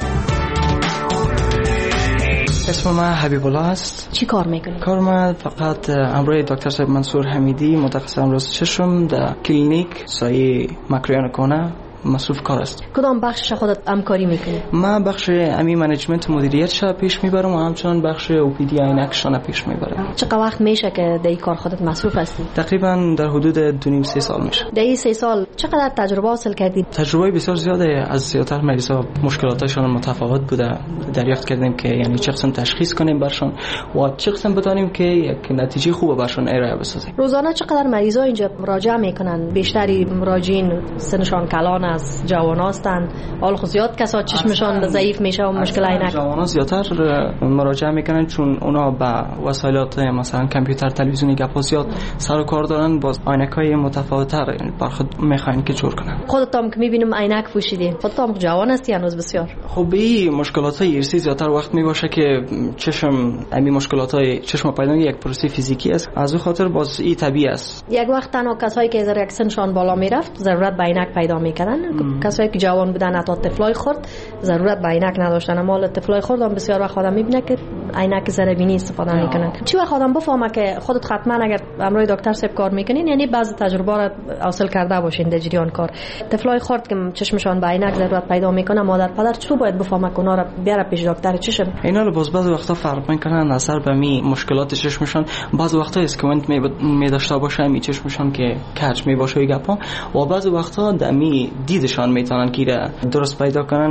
اسم من حبیب الله است. چی کار میکنی؟ کار من فقط امروی دکتر صاحب منصور حمیدی، متخصص امراض چشم در کلینیک سایه مکریان کنه مصروف کار است. کدام بخش خودت همکاری میکنی؟ من بخش امی منیجمنت مدیریت شا پیش میبرم و همچنان بخش او پی دی عینکشان پیش میبرم. چقدر وقت میشه که در این کار خودت مصروف هستی؟ تقریبا در حدود 2.5-3 سال میشه. در این 3 سال چقدر تجربه حاصل کردی؟ تجربه بسیار زیاده. از زیادتر مریضا مشکلاتشون متفاوت بوده. دریافت کردیم که یعنی چه قسم تشخیص کنیم برشون و چه قسم بدانیم که یک نتیجه خوب برشون ارائه بسازیم. روزانه چقدر مریضا اینجا مراجعه میکنن؟ بیشتری مراجعین سنشان کلان از جوان هستند. حال خود زیاد کسا چشمشان ضعیف میشه و مشکل عینک. جوانان زیادتر مراجعه میکنن چون اونا با وسایلات مثلا کامپیوتر، تلویزیونی گپ زیاد سر و کار دارن، باز عینکای متفاوت‌تر بر خود میخواین که جور کنن. خودت هم که میبینم عینک پوشیدی، خودت هم جوان هستی هنوز بسیار. خب این مشکلات‌های ارثی زیادتر وقت میباشه که چشم امی مشکلات‌های چشم پیدا یک پروسه فیزیکی است. از اون خاطر باز این طبیعی است. یک وقت تنها کسایی که از سنشان بالا میرفت ضرورت به عینک پیدا میکردن. کسایی که جوان بودن حتی طفلای خرد ضرورت به عینک نداشتن، اما طفلای خرد هم بسیار وقت آدم میبینه که عینک ذره بینی استفاده میکنن. چی وقت آدم بفهمه که خودت حتما اگر امروی دکتر صاحب کار میکنین یعنی بعضی تجربه را حاصل کرده باشین در جریان کار. طفلای خرد که چشمشان به عینک ضرورت پیدا میکنه، مادر پدر چطور باید بفهمه که اونا را بیاره پیش دکتر چشم؟ اینا رو باز بعضی وقتا فرق میکنن اثر به می مشکلات چشمشان. بعضی وقتا اسکوینت می داشته باشه می چشمشان که کج می باشه گپا و بعضی وقتا دمی دیدشان میتونن که درست پیدا کنن. بعضی وقتا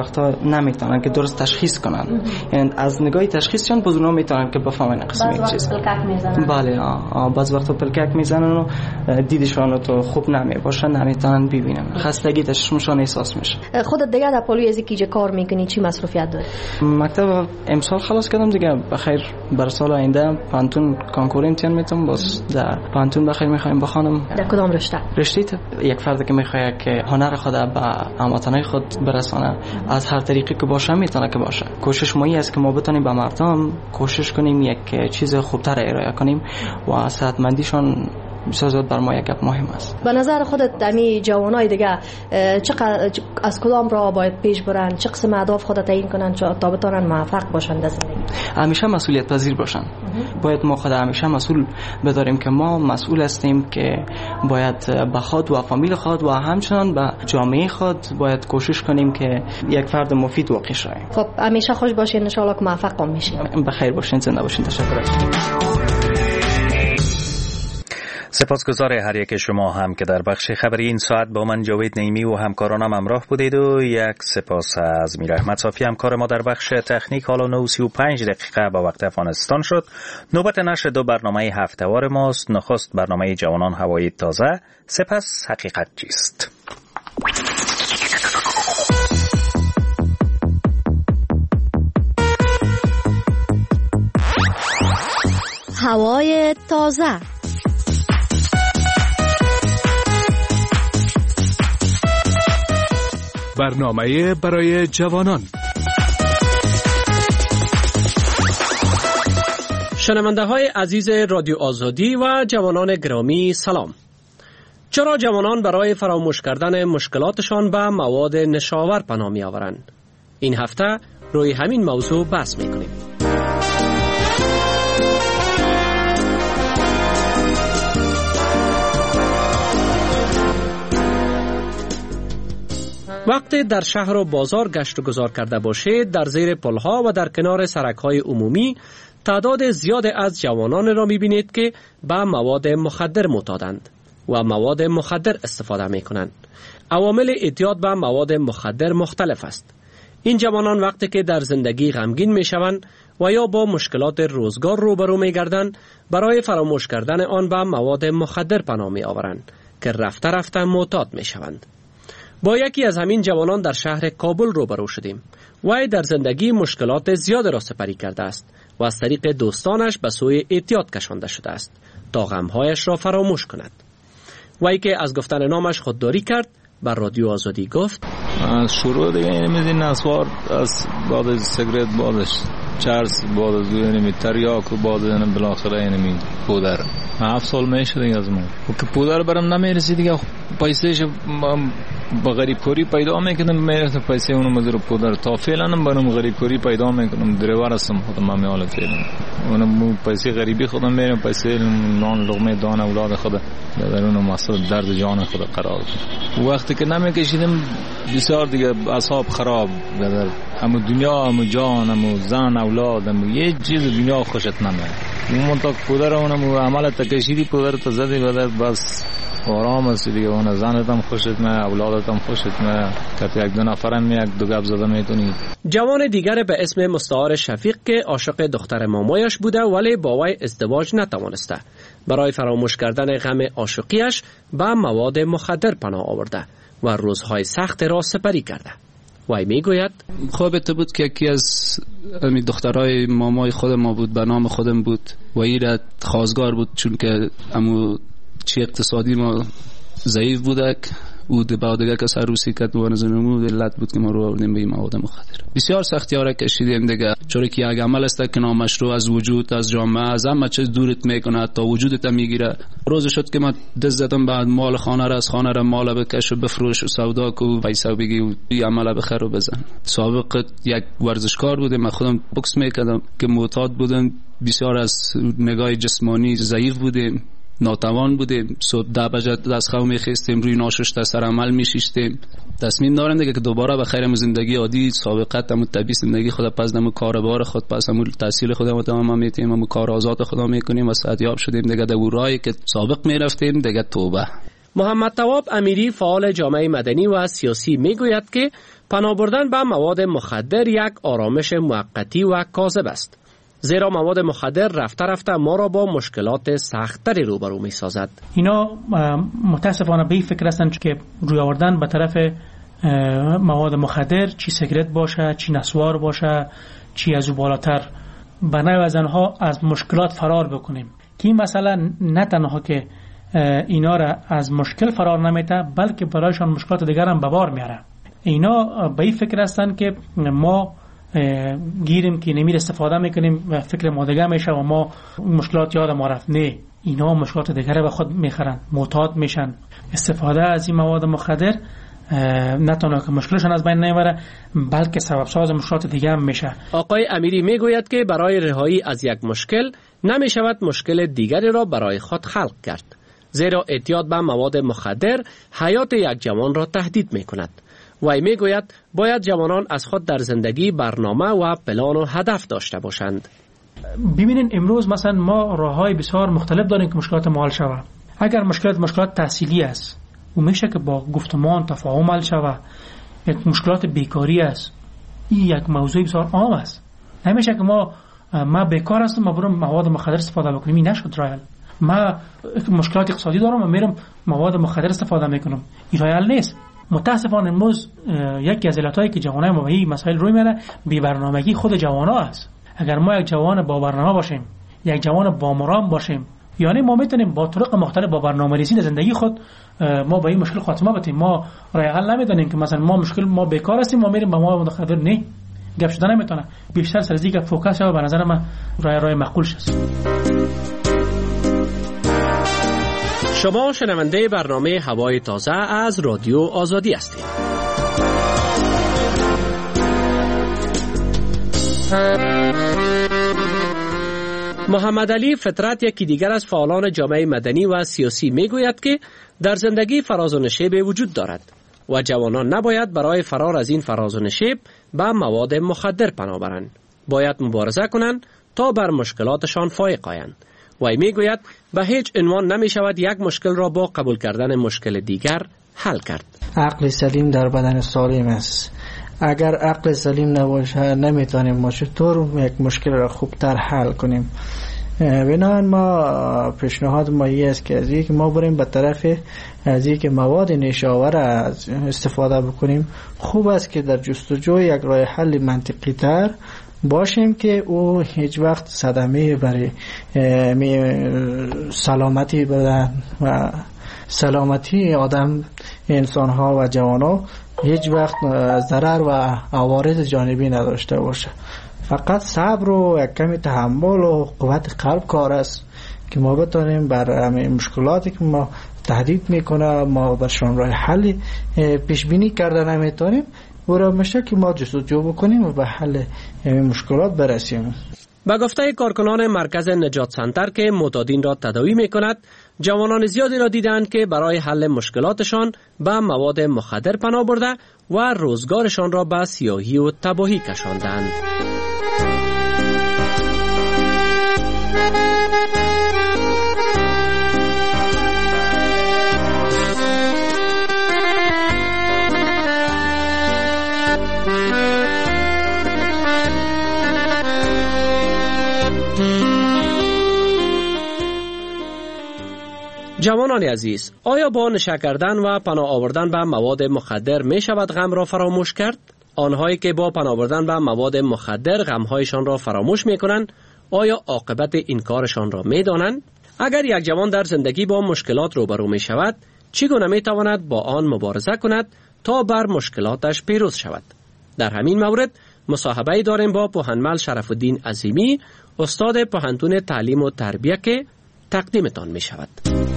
وقتا نمیتونن که درست تشخیص کنن، یعنی از نگاه تشخیصشون باز اونا میتونن که بفهمن قسم چیز. بله بعض وقتا پلکک میزنن و دیدشون تو خوب نمیباشه، نمیتونن ببینن، خستگی چشمشون احساس میشه. خودت دیگه در پالوی ازی که کار میکنی چی مصروفیت داری؟ مکتب امسال خلاص کردم دیگه، بخیر برای سال آینده پانتون کنکور امتحان میتونم، باز در پانتون بخیر میخوایم بخونم. در کدام رشته؟ یک فرد که میخواد که هنر خود به هموطنای خود برسانه از هر طریقی که باشه میتونه که باشه. کوشش ما است که ما بتونیم به مردم کوشش کنیم یک چیز خوبتر ارائه کنیم و صحتمندیشون بسازد بر ما یک گپ مهم است. به نظر خودت دمی جوانای دیگه چقدر از کدام راه باید پیش برن، چه قسم اهداف خودت تعیین کنن تا بتونن موفق باشن در زندگی؟ همیشه مسئولیت پذیر باشن. باید ما خود همیشه مسئول بداریم که ما مسئول هستیم که باید به خود و فامیل خود و همچنان به جامعه خود باید کوشش کنیم که یک فرد مفید واقع شویم. خب همیشه خوش باشین، ان شاء الله که موفق بشین. بخیر باشین، زنده باشین. تشکر. سپاسگزار هر یک شما هم که در بخش خبری این ساعت با من جاوید نعیمی و همکارانم همراه بودید و یک سپاس از میر احمد صافی همکار ما در بخش تکنیک. حالا 9:35 با وقت افغانستان شد. نوبت نشر دو برنامه هفتهوار ماست. نخست برنامه جوانان هوایی تازه، سپس حقیقت چیست. هوای تازه. برنامه برای جوانان. شنونده های عزیز رادیو آزادی و جوانان گرامی سلام. چرا جوانان برای فراموش کردن مشکلاتشان به مواد نشاور پناه می آورند؟ این هفته روی همین موضوع بحث می کنیم. وقتی در شهر و بازار گشت و گذار کرده باشید، در زیر پلها و در کنار سرک‌های عمومی تعداد زیاد از جوانان را می‌بینید که به مواد مخدر معتادند و مواد مخدر استفاده می‌کنند. عوامل اعتیاد به مواد مخدر مختلف است. این جوانان وقتی که در زندگی غمگین می‌شوند و یا با مشکلات روزگار روبرو می‌گردند، برای فراموش کردن آن به مواد مخدر پناه می‌آورند که رفته رفته معتاد می‌شوند. با یکی از همین جوانان در شهر کابل روبرو شدیم. وی در زندگی مشکلات زیاد را سپری کرده است و از طریق دوستانش به سوی اعتیاد کشانده شده است تا غمهایش را فراموش کند. وی که از گفتن نامش خودداری کرد، بر رادیو آزادی گفت: از شروع دیگه اینمیدین نسوار، از بعد سیگرت، بعدش چرس، بعد از اینمی تریاک و بعد اینم بالاخره اینمی پودر. 7 سال میشه دیگه از من که پودر برام نمیرسید دیگه. پیسهش با غریب کوری پیدا میکنم، میرسه پیسه اونو مزر پودر. تا فعلا هم برام غریب کوری پیدا میکنم، دریور هستم خودم هم حال فعلا. اونم پیسه غریبی خودم میرم، پیسه نان لقمه دان اولاد خود در اونو مسئله درد جان خود قرار دادم. وقتی که نمیکشیدم بسیار دیگه اعصاب خراب در همو دنیا، همو جان، همو زن، اولاد، همو یه چیز دنیا خوشت نمیاد. اون تا پودر اونم عمل تکشیدی پودر تا زدی بعد بس آرام است دیگه. اون زنت هم خوشت میاد، اولادت هم خوشت میاد، که یک دو نفرم یک دو گپ زده میتونی. جوان دیگر به اسم مستعار شفیق که عاشق دختر مامایش بوده ولی با وی ازدواج نتوانسته، برای فراموش کردن غم عاشقیش به مواد مخدر پناه آورده و روزهای سخت را سپری کرده. وی میگوید: خوابت بود که یکی از دخترای مامای خود ما بود، به نام خودم بود و ایراد خواستگار بود، چون که امو چی اقتصادی ما ضعیف بودک او با دیگه که سروسی کرد و نزنمو دلت بود که ما رو آوردیم به این مواد مخدر. بسیار سختی ها را کشیدیم دیگه، چون که یک عمل است که نامشروع از وجود، از جامعه، از همه چیز دورت میکنه تا وجودت میگیره. روز شد که من دست زدم بعد مال خانه را از خانه را مال بکش و بفروش و سودا کو پیسه بگی این عمل بخیر و بزن. سابق یک ورزشکار بودم، من خودم بوکس میکردم که معتاد بودم، بسیار از نگاه جسمانی ضعیف بودیم، ناتوان بودیم. صبح 10 بجه دست خو میخستیم، روی ناشسته سر عمل میشیشتیم. تصمیم دارم دیگه که دوباره به خیرم زندگی عادی سابقتم طبیعی زندگی خود پس دم کاربار خود پس هم تحصیل خودم تمام میتیم، هم کار آزاد خدا میکنیم و صحتیاب شدیم دیگه. در راهی که سابق میرفتیم دیگه توبه. محمد تواب امیری فعال جامعه مدنی و سیاسی میگوید که پناه بردن به مواد مخدر یک آرامش موقتی و کاذب است. زیرا مواد مخدر رفته رفته ما را با مشکلات سخت‌تری روبرو می‌سازد. اینا متاسفانه به این فکر هستند که روی آوردن به طرف مواد مخدر، چی سیگرت باشه، چی نسوار باشه، چی از او بالاتر، به نوع از آنها از مشکلات فرار بکنیم. که این مسئله نه تنها که اینا را از مشکل فرار نمیده، بلکه برایشان مشکلات دیگر هم به بار میاره. اینا به این فکر هستند که ما گیریم که نمیر استفاده میکنیم و فکر ما دیگه میشه و ما مشکلات یاد ما رفت. نه، اینا مشکلات دیگر به خود میخرن، معتاد میشن. استفاده از این مواد مخدر نه تنها که مشکلشان از بین نمیبره، بلکه سبب ساز مشکلات دیگه هم میشه. آقای امیری میگوید که برای رهایی از یک مشکل نمیشود مشکل دیگری را برای خود خلق کرد، زیرا اعتیاد به مواد مخدر حیات یک جوان را تهدید میکند. وی میگوید باید جوانان از خود در زندگی برنامه و پلان و هدف داشته باشند. ببینین امروز مثلا ما راههای بسیار مختلف داریم که مشکلات ما حل شود. اگر مشکلات تحصیلی است و میشه که با گفتمان تفاهم حل شود. یک مشکلات بیکاری است، این یک موضوع بسیار عام است. نمیشه که ما بیکار هستم ما برم مواد مخدر استفاده بکنیم، این نشد رایل. ما مشکلات اقتصادی دارم و میرم مواد مخدر استفاده میکنم، این رایل نیست. متاسفانه امروز یکی از علتایی که جوانای ما به این مسائل روی میاره بی برنامگی خود جوانا است. اگر ما یک جوان با برنامه باشیم، یک جوان با مرام باشیم، یعنی ما میتونیم با طرق مختلف با برنامه‌ریزی در زندگی خود ما به این مشکل خاتمه بدیم. ما راه حل نمیدونیم که مثلا ما بیکار هستیم ما میریم به مواد مخدر، نه، گپ شدن نمیتونه. بیشتر سر از اینکه فوکس شه به نظر من راه معقول شد. شما شنونده برنامه هوای تازه از رادیو آزادی هستید. محمد علی فطرت یکی دیگر از فعالان جامعه مدنی و سیاسی میگوید که در زندگی فراز و نشیب وجود دارد و جوانان نباید برای فرار از این فراز و نشیب به مواد مخدر پناه برند. باید مبارزه کنند تا بر مشکلاتشان فائق آیند. وی میگوید به هیچ عنوان نمی شود یک مشکل را با قبول کردن مشکل دیگر حل کرد. عقل سلیم در بدن سالم است. اگر عقل سلیم نباشه نمیتونیم ما چطور یک مشکل را خوبتر حل کنیم. بنابراین ما پیشنهاد ما این است که از اینکه ما بریم به طرف از اینکه مواد نشاور استفاده بکنیم، خوب است که در جستجوی یک راه حل منطقی تر باشیم که او هیچ وقت صدمه برای سلامتی بدن و سلامتی آدم، انسان ها و جوان ها هیچ وقت ضرر و عوارض جانبی نداشته باشه. فقط صبر و یک کمی تحمل و قوت قلب کار است که ما بتونیم بر همین مشکلاتی که ما تهدید میکنه ما برشان راه حل پیش بینی کرده نمیتونیم، برای میشه که ما جستجو بکنیم و به حل این مشکلات برسیم. با گفته کارکنان مرکز نجات سنتر که معتادین را تداوی میکند، جوانان زیادی را دیدند که برای حل مشکلاتشان به مواد مخدر پناه برده و روزگارشان را به سیاهی و تباهی کشاندند. جوانان عزیز، آیا با نشه کردن و پناه آوردن به مواد مخدر می شود غم را فراموش کرد؟ آنهایی که با پناه آوردن به مواد مخدر غمهایشان را فراموش می کنند، آیا عاقبت این کارشان را می دانند؟ اگر یک جوان در زندگی با مشکلات روبرو می شود، چگونه می تواند با آن مبارزه کند تا بر مشکلاتش پیروز شود؟ در همین مورد مصاحبه داریم با پوهنمل شرف الدین عظیمی، استاد پوهنتون تعلیم و تربیه که تقدیمتان می شود.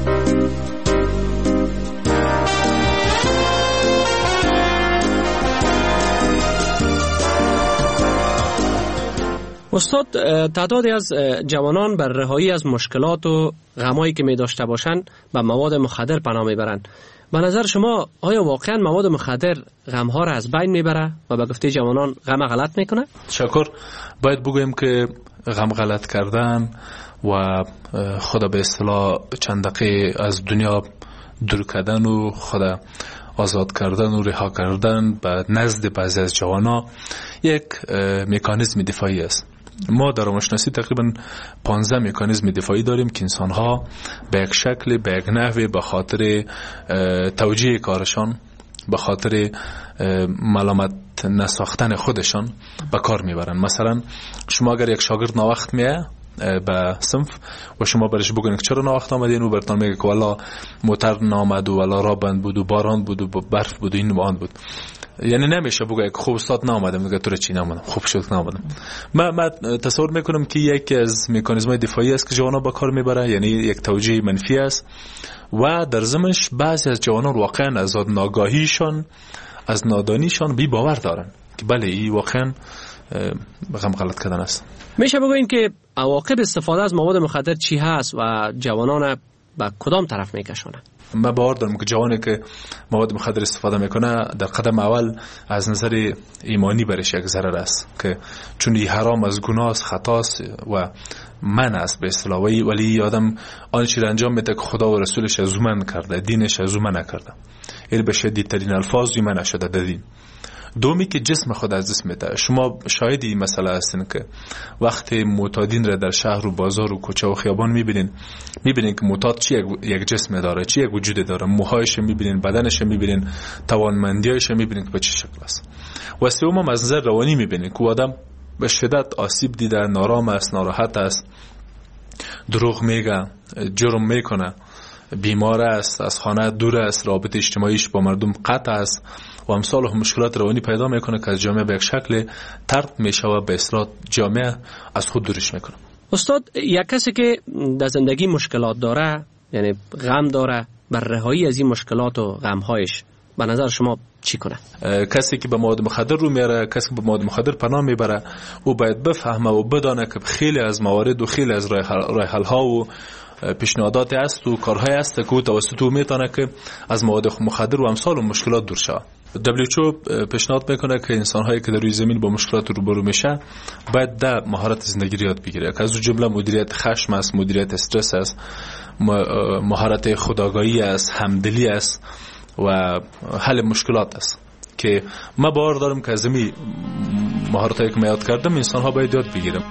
استاد، تعدادی از جوانان بر رهایی از مشکلات و غمایی که می داشته باشند به مواد مخدر پناه می برند. به نظر شما آیا واقعا مواد مخدر غمها را از بین می بره و به گفته جوانان غم غلط می کنه؟ شکر. باید بگویم که غم غلط کردن و خود به اصطلاح چند دقیقه از دنیا دور کردن و خود آزاد کردن و رها کردن به نزد بعضی از جوانا یک مکانیزم دفاعی است. ما در روانشناسی تقریبا 15 مکانیزم دفاعی داریم که انسان‌ها به یک شکل، به یک نحوی به خاطر توجیه کارشان، به خاطر ملامت نساختن خودشان به کار میبرن. مثلا شما اگر یک شاگرد ناوقت میه به صنف و شما برش بگوین که چرا ناوقت آمدین، و برتان میگه که والا موتر نامد و والا را بند بود و باران بود و برف بود و این و آن بود، یعنی نمیشه بگه که خوب استاد نامدم، میگه تو را چی نامدم، خوب شد نامدم. من تصور میکنم که یکی از مکانیزم‌های دفاعی است که جوانا با کار میبره، یعنی یک توجیه منفی است و در ضمنش بعضی از جوانان واقعا از ناگاهیشان، از نادانیشان بی باور دارن که بله این واقعا غلط کردن است. میشه بگوین که عواقب استفاده از مواد مخدر چی هست و جوانان به کدام طرف میکشونه؟ من باور دارم که جوانی که مواد مخدر استفاده میکنه در قدم اول از نظر ایمانی برش یک ضرر است، که چون این حرام از گناه است، خطا است و من است به اصطلاح، ولی آدم آن چیز انجام میده که خدا و رسولش از من کرده، دینش از من نکرده، این به شدیدترین الفاظ من نشده در دین. دومی که جسم خود از دست میده. شما شاهدی این مسئله هستین که وقتی معتادین را در شهر و بازار و کوچه و خیابان میبینین که معتاد چی یک جسم داره، چی یک وجود داره، موهایش میبینین، بدنش میبینین، توانمندیایش میبینین که به چه شکل است. و سوم از نظر روانی میبینین که آدم به شدت آسیب دیده، نارام است، ناراحت است، دروغ میگه، جرم میکنه، بیمار است، از خانه دور است، رابطه اجتماعیش با مردم قطع است و امثال مشکلات روانی پیدا میکنه که از جامعه به یک شکل طرد میشه و به اصطلاح جامعه از خود دورش میکنه. استاد، یک کسی که در زندگی مشکلات داره، یعنی غم داره، بر رهایی از این مشکلات و غمهایش به نظر شما چی کنه؟ کسی که به مواد مخدر رو میاره، کسی که به مواد مخدر پناه میبره، او باید بفهمه و بدانه که خیلی از موارد و خیلی از راه حل ها و پیشنهادات است و کارهای است که او توسط او میتونه که از مواد مخدر و امثال و مشکلات دور شود. WHO پیشنهاد میکنه که انسان‌هایی که در روی زمین با مشکلات روبرو میشه باید در مهارت زندگی یاد بگیره، که از جمله مدیریت خشم است، مدیریت استرس است، مهارت خودآگاهی است، همدلی است و حل مشکلات است، که ما باور دارم که از این مهارتایی که من یاد کردم انسان‌ها باید یاد بگیرن.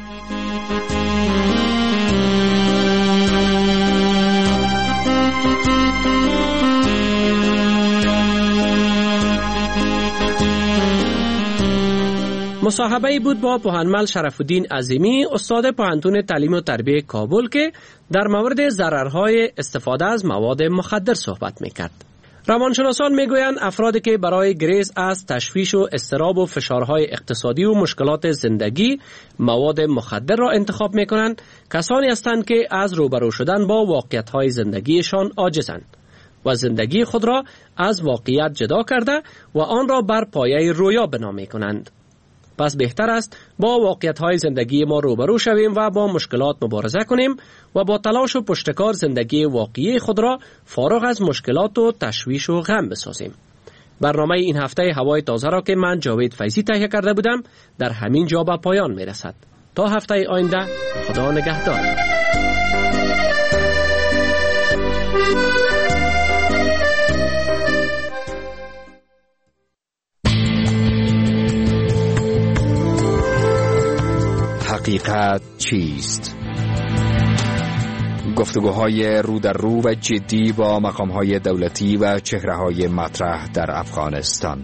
مصاحبه‌ای بود با پوهنمل شرف‌الدین عظیمی، استاد پوهنتون تعلیم و تربیت کابل، که در مورد ضررهای استفاده از مواد مخدر صحبت می‌کرد. روانشناسان میگویند افرادی که برای گریز از تشویش و اضطراب و فشارهای اقتصادی و مشکلات زندگی مواد مخدر را انتخاب می‌کنند، کسانی هستند که از روبرو شدن با واقعیت‌های زندگیشان عاجزند و زندگی خود را از واقعیت جدا کرده و آن را بر پایه رویا بنا می‌کنند. پس بهتر است با واقعیت‌های زندگی ما روبرو شویم و با مشکلات مبارزه کنیم و با تلاش و پشتکار زندگی واقعی خود را فارغ از مشکلات و تشویش و غم بسازیم. برنامه این هفته هوای تازه را که من جاوید فیضی تهیه کرده بودم در همین جا به پایان میرسد. تا هفته آینده، خدا نگهدار. حقیقت چیست؟ گفتگوهای رو در رو و جدی با مقامهای دولتی و چهره‌های مطرح در افغانستان.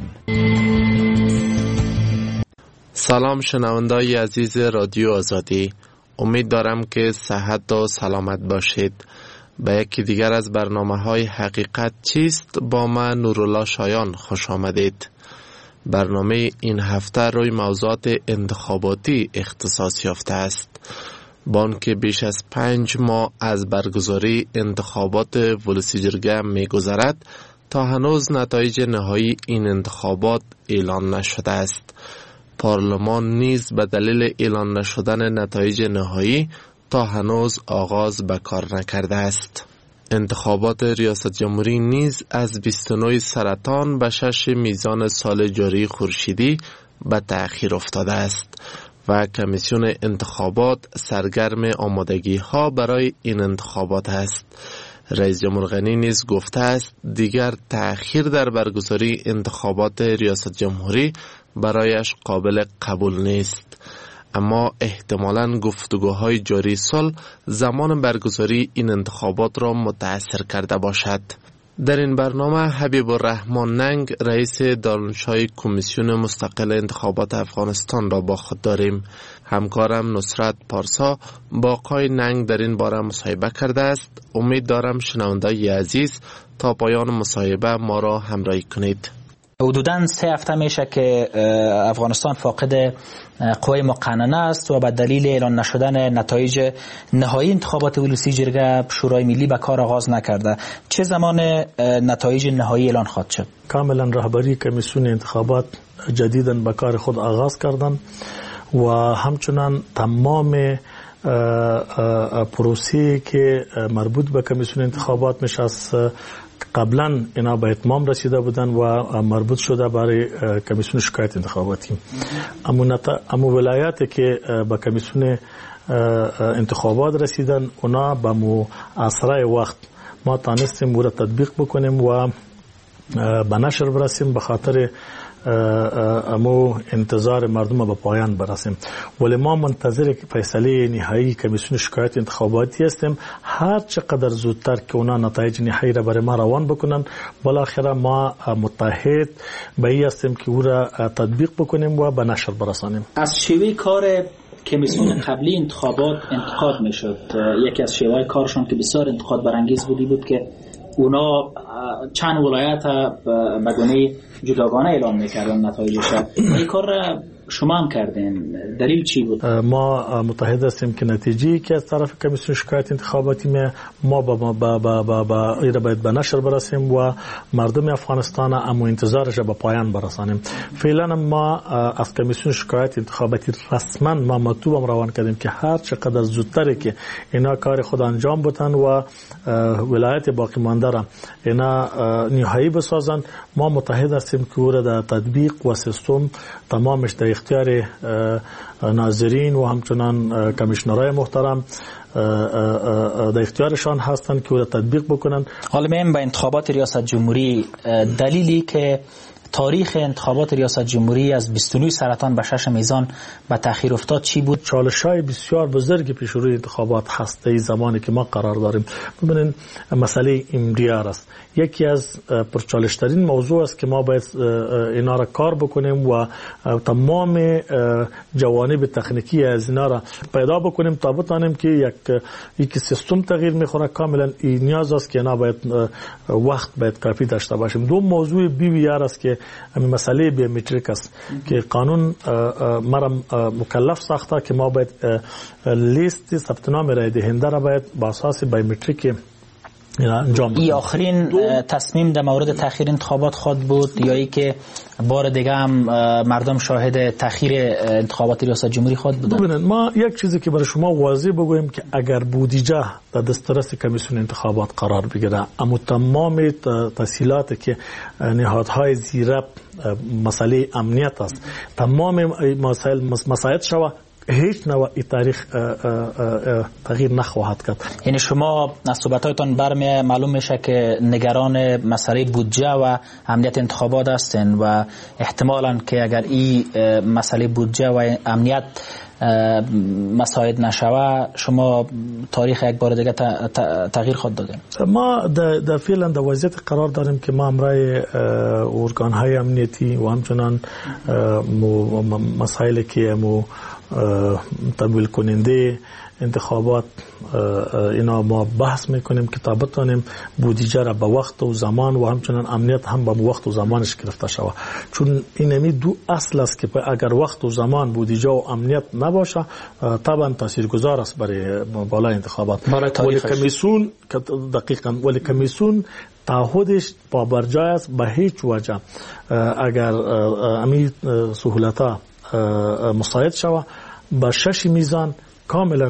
سلام شنوندای عزیز رادیو آزادی، امید دارم که صحت و سلامت باشید. به یکی دیگر از برنامه‌های حقیقت چیست با من نورالله شایان خوش آمدید. برنامه این هفته روی موضوعات انتخاباتی اختصاص یافته است. با آنکه بیش از 5 ماه از برگزاری انتخابات ولسی جرگه می‌گذرد، تا هنوز نتایج نهایی این انتخابات اعلان نشده است. پارلمان نیز به دلیل اعلان نشدن نتایج نهایی تا هنوز آغاز به کار نکرده است. انتخابات ریاست جمهوری نیز از 29 سرطان به 6 میزان سال جاری خورشیدی به تأخیر افتاده است و کمیسیون انتخابات سرگرم آمادگی ها برای این انتخابات است. رئیس جمهور غنی نیز گفته است دیگر تأخیر در برگزاری انتخابات ریاست جمهوری برایش قابل قبول نیست، اما احتمالاً گفتگوهای جاری سال زمان برگزاری این انتخابات را متأثر کرده باشد. در این برنامه حبیب الرحمن ننگ رئیس دانشگاه کمیسیون مستقل انتخابات افغانستان را با خود داریم. همکارم نصرت پارسا با آقای ننگ در این باره مصاحبه کرده است. امید دارم شنوندگان عزیز تا پایان مصاحبه ما را همراهی کنید. حدوداً 3 هفته میشه که افغانستان فاقد قوای مقننه است و به دلیل اعلان نشدن نتایج نهایی انتخابات ولسی جرگه شورای ملی به کار آغاز نکرده. چه زمان نتایج نهایی اعلان خواهد شد؟ کاملا رهبری کمیسیون انتخابات جدیداً به کار خود آغاز کردند و همچنان تمام پروسه که مربوط به کمیسیون انتخابات میشه است قبلا اینا به اتمام رسیده بودن و مربوط شده برای کمیسیون شکایت انتخاباتی. اما ولایاتی که به کمیسیون انتخابات رسیدن اونا به اسرع وقت ما تانستیم او را تطبیق بکنیم و به نشر برسیم، به خاطر امو انتظار مردم به پایان برسیم. ولی ما منتظر فیصله نهایی کمیسیون شکایت انتخاباتی هستیم. هر چقدر زودتر که اونا نتایج نهایی را برای ما روان بکنن، بالاخره ما متحد به این هستیم که او را تطبیق بکنیم و به نشر برسانیم. از شیوه کار کمیسیون قبلی انتخابات انتقاد میشد. یکی از شیوه کارشون که بسیار انتقاد برانگیز بود که اونا چند ولایت به گونه جداگانه اعلام میکردن نتایجش. این کار را شما هم کردین، دلیل چی بود؟ ما متحد هستیم که نتیجه‌ای که از طرف کمیسیون شکایت انتخاباتی ما باید به نشر برسیم و مردم افغانستان هم انتظارش به پایان برسانیم. فعلا ما از کمیسیون شکایت انتخاباتی رسما ما مکتوبم روان کردیم که هر چقدر زودتر که اینا کار خود انجام بدن و ولایت باقی مانده را اینا نهایی بسازن، ما متحد هستیم که او را در تطبیق و سیستم تمامش در اختیار ناظرین و همچنان کمیشنرهای محترم در اختیارشان هستند که او را تطبیق بکنن. حالا میم به انتخابات ریاست جمهوری، دلیلی که تاریخ انتخابات ریاست جمهوری از 29 سرطان به 6 میزان به تأخیر افتاد چی بود؟ چالش‌های بسیار بزرگی پیش روی انتخابات هست در زمانی که ما قرار داریم. ببینید مسئله امریار است. یکی از پرچالش‌ترین موضوع است که ما باید اینا را کار بکنیم و تمام جوانب تکنیکی از اینا را پیدا بکنیم تا بتانیم که یک سیستم تغییر می‌خوره. کاملا این نیاز است که اینا باید وقت باید کافی داشته باشیم. دو موضوع بی‌بیار است که همین مسئله بیومتریک است که قانون مرا مکلف ساخته که ما باید لیست ثبت نام رای دهنده را باید با اساس بیومتریک انجام بدیم. این آخرین تصمیم در مورد تأخیر انتخابات خود بود یا ای که بار دیگه هم مردم شاهد تأخیر انتخابات ریاست جمهوری خود بودن؟ ببینید ما یک چیزی که برای شما واضح بگویم که اگر بودجه در دسترس کمیسیون انتخابات قرار بگیره، اما تمام تسهیلاتی که نهادهای زیرب مسئله امنیت است تمام مسائل شود، هیچ نوع تاریخ تغییر نخواهد کرد. یعنی شما از صحبتاتون برمی معلوم میشه که نگران مسئله بودجه و امنیت انتخابات هستن و احتمالاً که اگر این مسئله بودجه و امنیت مساعد نشوه شما تاریخ یک بار دیگه تغییر خود دادیم. ما در فعلا در وضعیت قرار داریم که ما امرای ارگان‌های امنیتی و همچنان مسائلی که تمویل کننده انتخابات اینا ما بحث میکنیم که تا بتونیم بودجه را به وقت و زمان و همچنان امنیت هم به وقت و زمانش گرفته شود، چون این دو اصل است که اگر وقت و زمان بودجه و امنیت نباشه طبعا تاثیرگذار است برای بالای انتخابات. ولی کمیسیون دقیقاً ولی کمیسیون تعهدش پابرجای است به هیچ وجه اگر امی سهولت‌ها مساعد شود با 6 میزان کاملا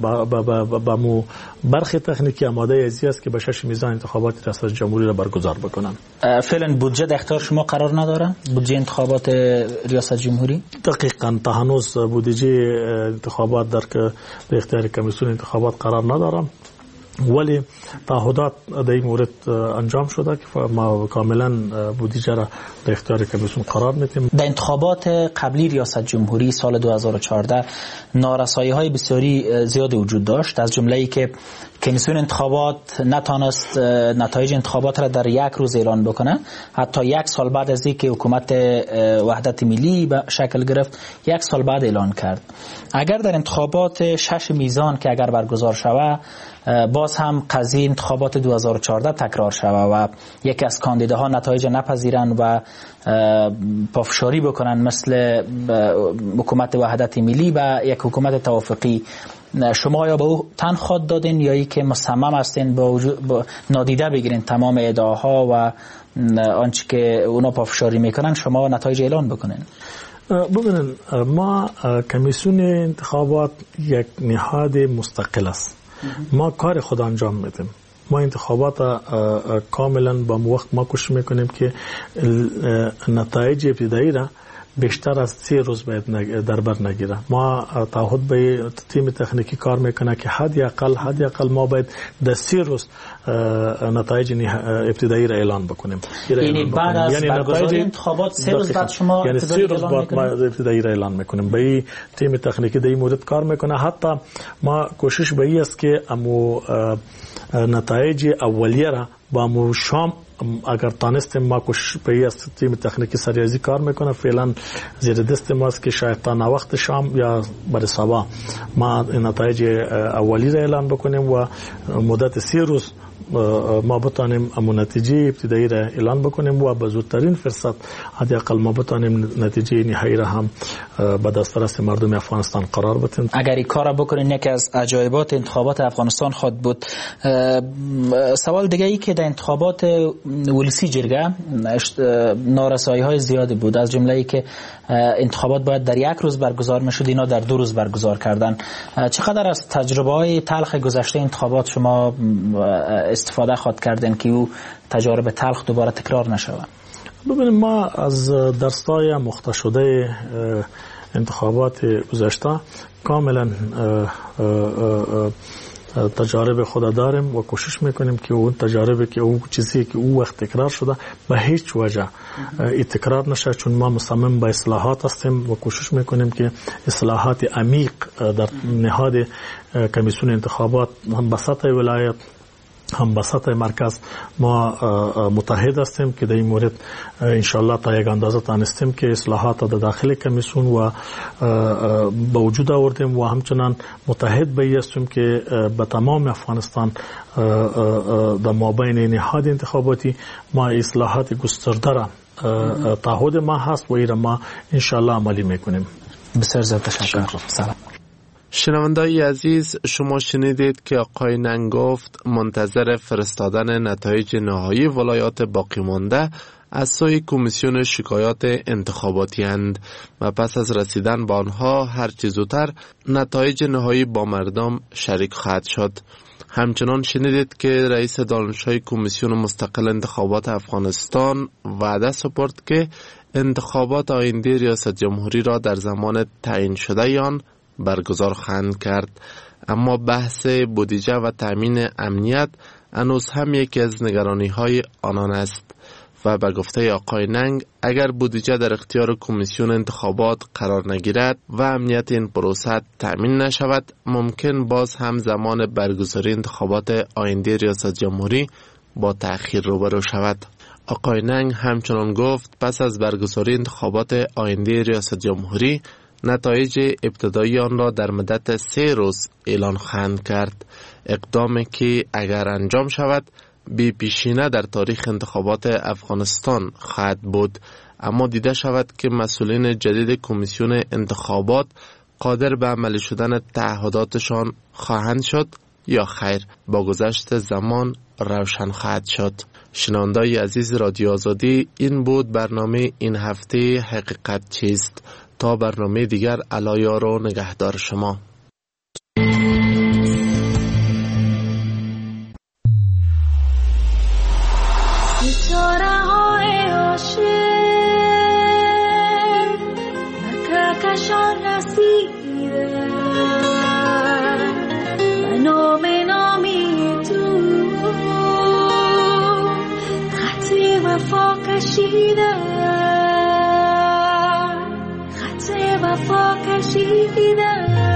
با برخی تکنیکی آماده ازی است که به 6 میزان انتخابات ریاست جمهوری را برگزار بکنن. فعلا بودجه در اختیار شما قرار نداره؟ بودجه انتخابات ریاست جمهوری؟ دقیقاً تا هنوز بودجه انتخابات در اختیار کمیسیون انتخابات قرار نداره ولی تعهدات در این مورد انجام شده که ما کاملا بودجه را در اختیار کمیسیون قرار میدیم. در انتخابات قبلی ریاست جمهوری سال 2014 نارسایی‌های بسیاری زیاد وجود داشت، از جمله‌ای که کمیسیون انتخابات نتانست نتایج انتخابات را در یک روز اعلان بکنه، حتی یک سال بعد از اینکه حکومت وحدت ملی به شکل گرفت یک سال بعد اعلان کرد. اگر در انتخابات 6 میزان که اگر برگزار شود باز هم قضیه انتخابات 2014 تکرار شود و یکی از کاندیداها نتایج نپذیرن و پافشاری بکنن مثل حکومت وحدت ملی و یک حکومت توافقی، شما یا به او تن خود دادین یا ای که مصمم هستین با نادیده بگیرین تمام ادعاها و آنچه که اونا پافشاری میکنن شما نتایج اعلان بکنین؟ ببینن ما کمیسیون انتخابات یک نهاد مستقل است، ما کار خود انجام میدیم. ما انتخابات کاملا با وقت ما کوشش میکنیم که نتایج ابتدایی را بیشتر از 3 روز باید در بر نگیره. ما تعهد به تیم تکنیکی کار میکنه که حد اقل ما باید در 3 روز نتایج ابتدایی را اعلان بکنیم. یعنی بعد از برگزاری انتخابات 3 روز بعد شما یعنی 3 روز بعد ابتدایی را اعلان میکنیم. به این تیم تکنیکی در این مورد کار میکنه. حتی ما کوشش به این است که امو نتایج اولیه را با امو شام اگر تانستیم ما کوشش به این است تیم تکنیکی سریازی کار میکنه. فعلا زیر دست ماست که شاید تا وقت شام یا برای صبح ما نتایج اولی را اعلان بکنیم و مدت 3 روز ما بتانیم امو نتیجه ابتدایی را اعلان بکنیم و به زودترین فرصت حداقل ما بتانیم نتیجه نهایی را هم به دسترس مردم افغانستان قرار بدیم. اگر این کار را بکنین یکی از عجایبات انتخابات افغانستان خواهد بود. سوال دیگه ای که در انتخابات ولسی جرگه نارسایی‌های زیادی بود، از جمله ای که انتخابات باید در 1 روز برگزار میشد، اینا در 2 روز برگزار کردن. چقدر از تجربه‌های تلخ گذشته انتخابات شما استفاده خواهد کردن که او تجارب تلخ دوباره تکرار نشود؟ ببینیم ما از درس‌های مختص شده انتخابات گذشته کاملا تجارب خود داریم و کوشش میکنیم که اون تجاربی که اون چیزی که اون وقت تکرار شده به هیچ وجه تکرار نشه، چون ما مصمم به اصلاحات هستیم و کوشش میکنیم که اصلاحات عمیق در نهاد کمیسیون انتخابات هم به سطح ولایت هم به سطح مرکز ما متحد هستیم که در این مورد انشالله تا یک اندازه تانستیم که اصلاحات در داخل کمیسیون و به وجود آوردیم و همچنان متحد به این هستیم که به تمام افغانستان در مابین نهاد انتخاباتی ما اصلاحات گسترده را تعهد ما هست و این را ما انشالله عملی میکنیم. بسیار زیاد تشکر. سلام. شنوندای عزیز، شما شنیدید که آقای ننگ گفت منتظر فرستادن نتایج نهایی ولایات باقی مانده از سوی کمیسیون شکایات انتخاباتی اند و پس از رسیدن به آنها هرچه زودتر نتایج نهایی با مردم شریک خواهد شد. همچنان شنیدید که رئیس دانشجوی کمیسیون مستقل انتخابات افغانستان وعده سپرد که انتخابات آینده ریاست جمهوری را در زمان تعیین شده آن برگزار خواهند کرد، اما بحث بودجه و تامین امنیت هنوز هم یکی از نگرانی‌های آنان است و به گفته آقای ننگ اگر بودجه در اختیار کمیسیون انتخابات قرار نگیرد و امنیت این پروسه تامین نشود، ممکن باز هم زمان برگزاری انتخابات آینده ریاست جمهوری با تأخیر روبرو شود. آقای ننگ همچنان گفت پس از برگزاری انتخابات آینده ریاست جمهوری نتایج ابتدایی آن را در مدت 3 روز اعلان خواهند کرد، اقدامی که اگر انجام شود بی پیشینه در تاریخ انتخابات افغانستان خواهد بود، اما دیده شود که مسئولین جدید کمیسیون انتخابات قادر به عملی شدن تعهداتشان خواهند شد یا خیر با گذشت زمان روشن خواهد شد. شنوندای عزیز رادیو آزادی، این بود برنامه این هفته حقیقت چیست. تا برنامه دیگر علایار و نگهدار شما. نام نامی کشیدم خط وفا کشیدم